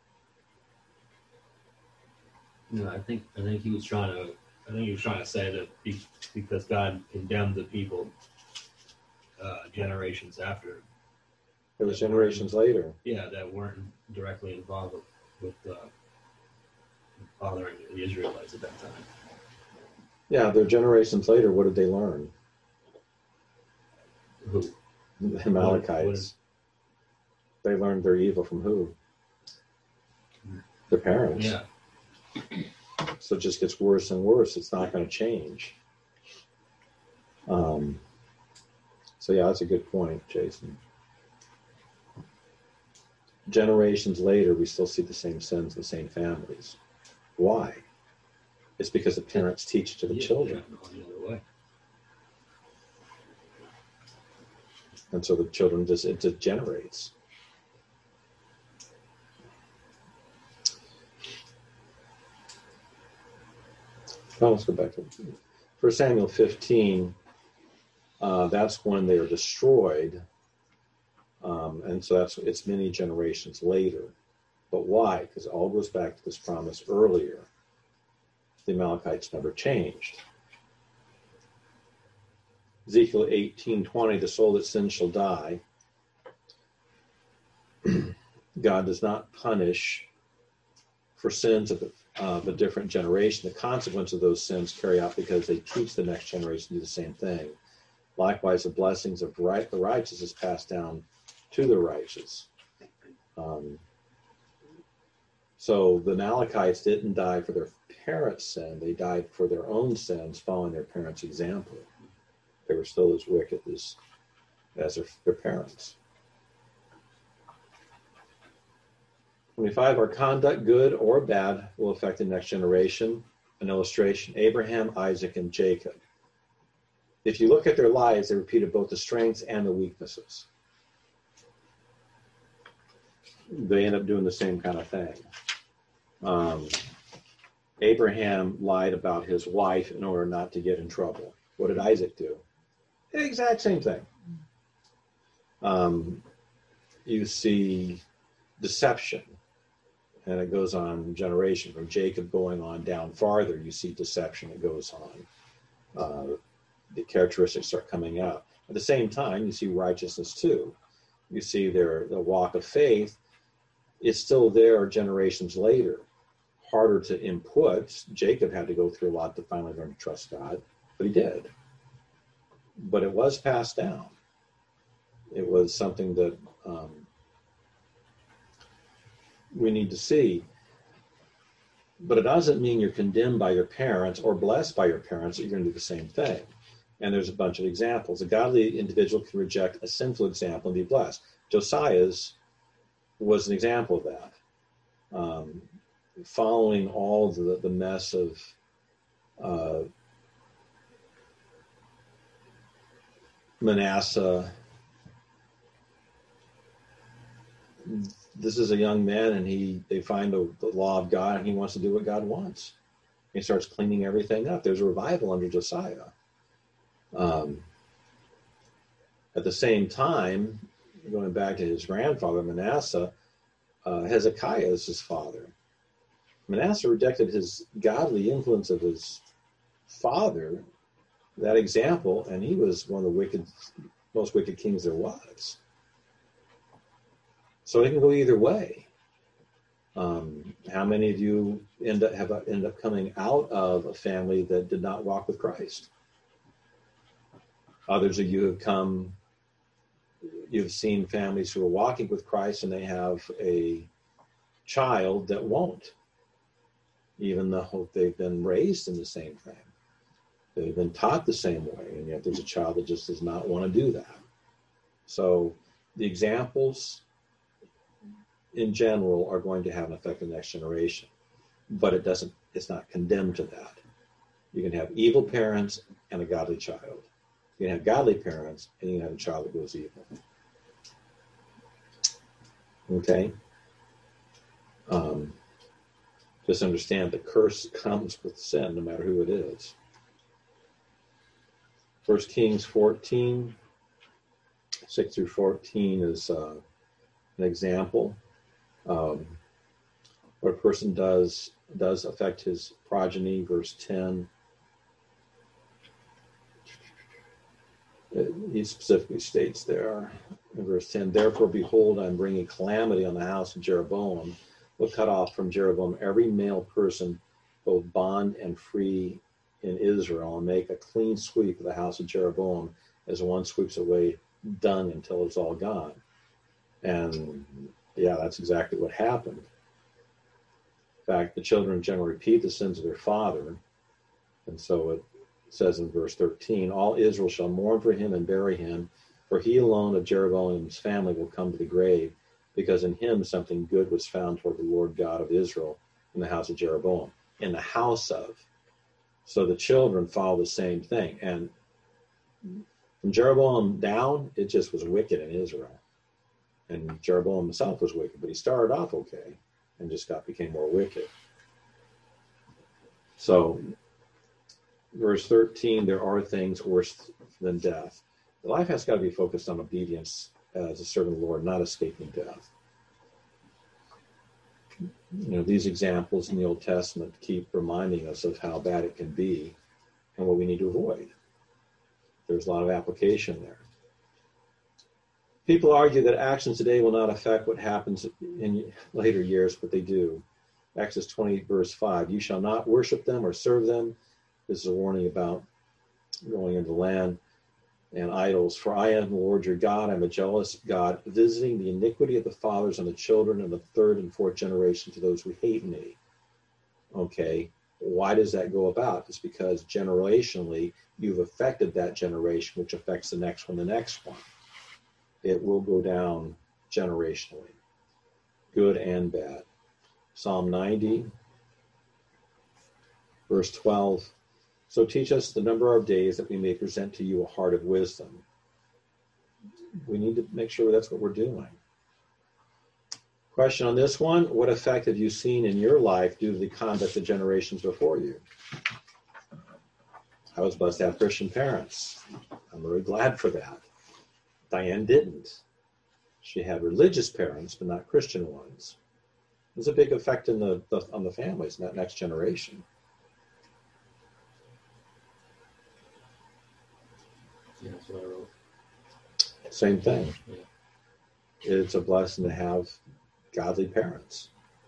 Speaker 9: No, I think he was trying to say that because God condemned the people generations after.
Speaker 1: It was generations later.
Speaker 9: Yeah, that weren't directly involved with fathering the Israelites at that time.
Speaker 1: Yeah, they're generations later. What did they learn?
Speaker 9: Who?
Speaker 1: The Amalekites. They learned their evil from who? Their parents.
Speaker 9: Yeah.
Speaker 1: So it just gets worse and worse. It's not going to change. So yeah, that's a good point, Jason. Generations later, we still see the same sins in the same families. Why? It's because the parents teach it to the children. And so the children it degenerates. Well, let's go back to 1 Samuel 15. That's when they are destroyed. And so it's many generations later. But why? Because it all goes back to this promise earlier. The Amalekites never changed. Ezekiel 18:20, the soul that sins shall die. God does not punish for sins of a different generation. The consequence of those sins carry out because they teach the next generation to do the same thing. Likewise, the blessings of the righteous is passed down to the righteous. So the Amalekites didn't die for their parents' sin. They died for their own sins, following their parents' example. They were still as wicked as their parents. 25, our conduct, good or bad, will affect the next generation. An illustration, Abraham, Isaac, and Jacob. If you look at their lives, they repeated both the strengths and the weaknesses. They end up doing the same kind of thing. Abraham lied about his wife in order not to get in trouble. What did Isaac do? The exact same thing. You see deception, and it goes on generation. From Jacob going on down farther, you see deception that goes on. The characteristics start coming out. At the same time, you see righteousness too. You see the walk of faith is still there generations later. Harder to input. Jacob had to go through a lot to finally learn to trust God, but he did. But it was passed down. It was something that we need to see. But it doesn't mean you're condemned by your parents or blessed by your parents that you're going to do the same thing. And there's a bunch of examples. A godly individual can reject a sinful example and be blessed. Josiah's was an example of that. Following all the mess of Manasseh. This is a young man, and they find the law of God, and he wants to do what God wants. He starts cleaning everything up. There's a revival under Josiah. At the same time, going back to his grandfather, Manasseh, Hezekiah is his father. Manasseh rejected his godly influence of his father, that example, and he was one of the most wicked kings there was. So it can go either way. How many of you end up coming out of a family that did not walk with Christ? Others of you you've seen families who are walking with Christ and they have a child that won't, even though they've been raised in the same thing. They've been taught the same way, and yet there's a child that just does not want to do that. So the examples in general are going to have an effect on the next generation, but it's not condemned to that. You can have evil parents and a godly child. You can have godly parents and you can have a child that goes evil. Okay? Just understand the curse comes with sin, no matter who it is. 1 Kings 14, 6 through 14 is an example. What a person does affect his progeny. Verse 10, he specifically states there in verse 10, therefore, behold, I'm bringing calamity on the house of Jeroboam. Will cut off from Jeroboam every male person, both bond and free in Israel, and make a clean sweep of the house of Jeroboam as one sweeps away dung until it's all gone. And yeah, that's exactly what happened. In fact, the children generally repeat the sins of their father. And so it says in verse 13, all Israel shall mourn for him and bury him, for he alone of Jeroboam's family will come to the grave, because in him something good was found toward the Lord God of Israel in the house of Jeroboam. In the house of. So the children follow the same thing. And from Jeroboam down, it just was wicked in Israel. And Jeroboam himself was wicked, but he started off okay and just became more wicked. So, verse 13, there are things worse than death. The life has got to be focused on obedience as a servant of the Lord, not escaping death. You know, these examples in the Old Testament keep reminding us of how bad it can be and what we need to avoid. There's a lot of application there. People argue that actions today will not affect what happens in later years, but they do. Exodus 28, verse 5, you shall not worship them or serve them. This is a warning about going into the land and idols. For I am the Lord your God. I'm a jealous God, visiting the iniquity of the fathers on the children and the third and fourth generation to those who hate me. Okay, why does that go about? It's because generationally, you've affected that generation, which affects the next one, It will go down generationally, good and bad. Psalm 90, verse 12. So teach us the number of days that we may present to you a heart of wisdom. We need to make sure that's what we're doing. Question on this one, what effect have you seen in your life due to the conduct of generations before you? I was blessed to have Christian parents. I'm really glad for that. Diane didn't. She had religious parents, but not Christian ones. There's a big effect on the families in that next generation.
Speaker 9: Yeah, that's what I wrote.
Speaker 1: Same thing.
Speaker 9: Yeah.
Speaker 1: It's a blessing to have godly parents.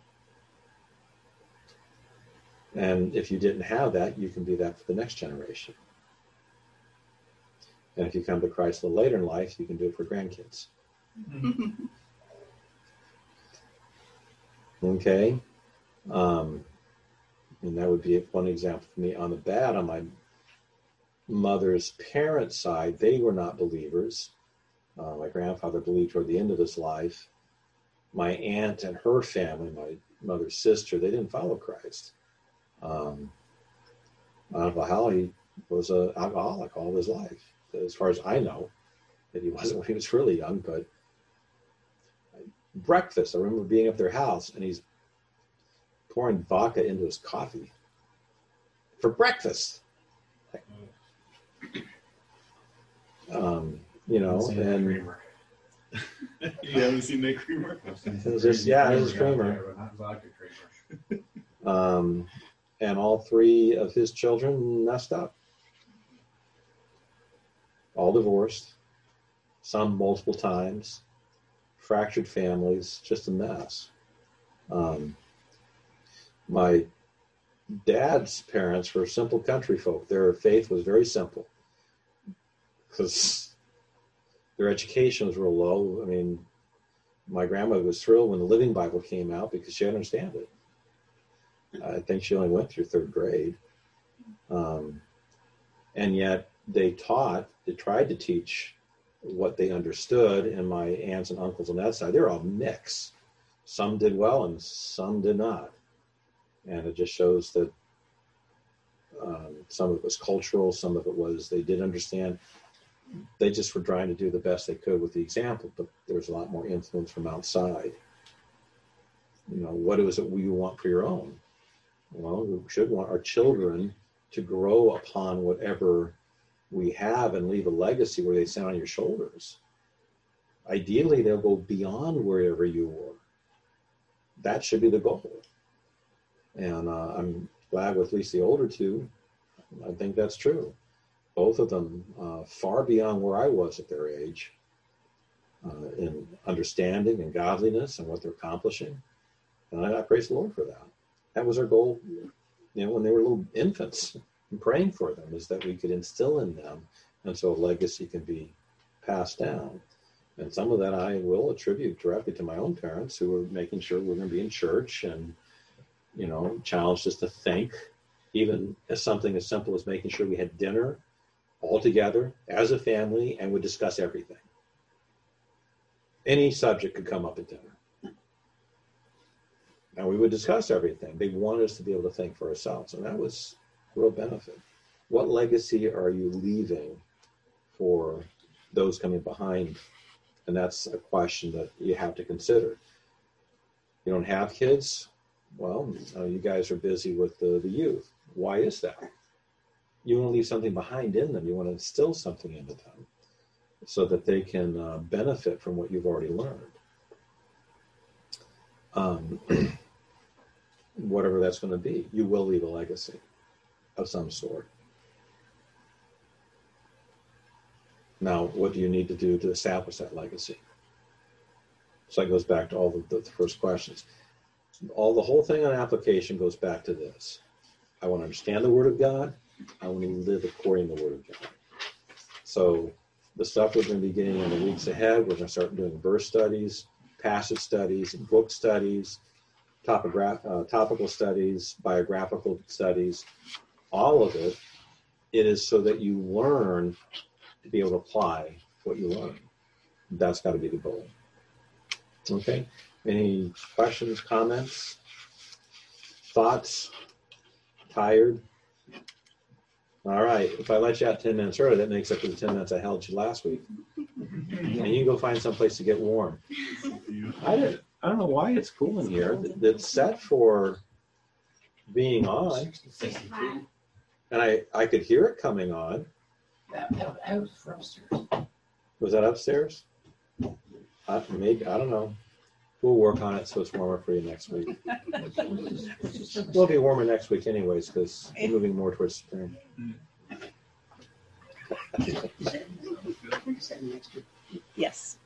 Speaker 1: And if you didn't have that, you can be that for the next generation. And if you come to Christ a little later in life, you can do it for grandkids. Okay? And that would be one example for me. On the bad, on my mother's parents' side, they were not believers. My grandfather believed toward the end of his life. My aunt and her family, my mother's sister, they didn't follow Christ. He was an alcoholic all his life. As far as I know, that he wasn't when he was really young, but breakfast, I remember being at their house and he's pouring vodka into his coffee for breakfast. You haven't seen that creamer? It was just, it was creamer.
Speaker 9: Not vodka creamer.
Speaker 1: And all three of his children messed up. All divorced, some multiple times, fractured families, just a mess. My dad's parents were simple country folk. Their faith was very simple because their education was real low. I mean, my grandmother was thrilled when the Living Bible came out because she didn't understand it. I think she only went through third grade. And yet they tried to teach what they understood, and my aunts and uncles on that side, they're all mixed. Some did well and some did not. And it just shows that some of it was cultural, some of it was they did understand. They just were trying to do the best they could with the example, but there was a lot more influence from outside. You know, what is it we want for your own? Well, we should want our children to grow upon whatever we have and leave a legacy where they stand on your shoulders. Ideally, they'll go beyond wherever you were. That should be the goal. And I'm glad with at least the older two, I think that's true. Both of them far beyond where I was at their age in understanding and godliness and what they're accomplishing. And I praise the Lord for that. That was our goal, you know, when they were little infants, and praying for them, is that we could instill in them, and so a legacy can be passed down. And some of that I will attribute directly to my own parents, who were making sure we're going to be in church and, you know, challenged us to think, even as something as simple as making sure we had dinner all together as a family and would discuss everything. Any subject could come up at dinner. And we would discuss everything. They wanted us to be able to think for ourselves, and that was a real benefit. What legacy are you leaving for those coming behind? And that's a question that you have to consider. You don't have kids? Well, you guys are busy with the youth. Why is that? You want to leave something behind in them. You want to instill something into them so that they can benefit from what you've already learned. Whatever that's going to be, you will leave a legacy of some sort. Now, what do you need to do to establish that legacy? So that goes back to all the first questions. The whole thing on application goes back to this. I want to understand the Word of God. I want to live according to the Word of God. So the stuff we're going to be getting in the weeks ahead, we're going to start doing verse studies, passage studies, book studies, topical studies, biographical studies, all of it. It is so that you learn to be able to apply what you learn. That's got to be the goal. Okay. Any questions, comments, thoughts? Tired? All right. If I let you out 10 minutes early, that makes up for the 10 minutes I held you last week. And you can go find someplace to get warm. I don't know why it's cool in here. It's set for being on. And I could hear it coming on.
Speaker 8: That was for upstairs.
Speaker 1: Was that upstairs? Maybe, I don't know. We'll work on it so it's warmer for you next week. We'll be warmer next week anyways, because we're moving more towards spring.
Speaker 4: Yes.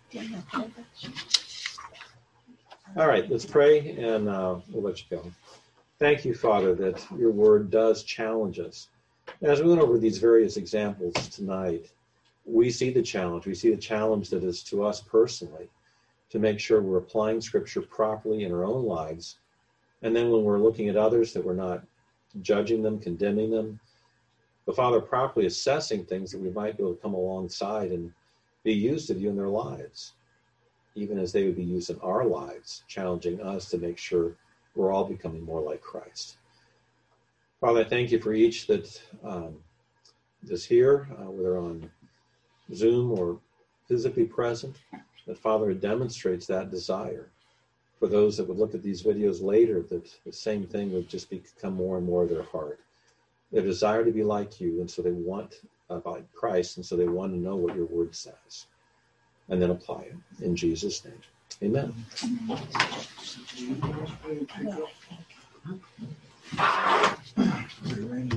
Speaker 1: All right, let's pray, and we'll let you go. Thank you, Father, that your word does challenge us. As we went over these various examples tonight, we see the challenge. We see the challenge that is to us personally, to make sure we're applying Scripture properly in our own lives. And then when we're looking at others, that we're not judging them, condemning them, but Father, properly assessing things that we might be able to come alongside and be used of you in their lives, even as they would be used in our lives, challenging us to make sure we're all becoming more like Christ. Father, I thank you for each that is here, whether on Zoom or physically present, that Father demonstrates that desire. For those that would look at these videos later, that the same thing would just become more and more of their heart. Their desire to be like you, and so they want about Christ, and so they want to know what your word says, and then apply it. In Jesus' name, amen.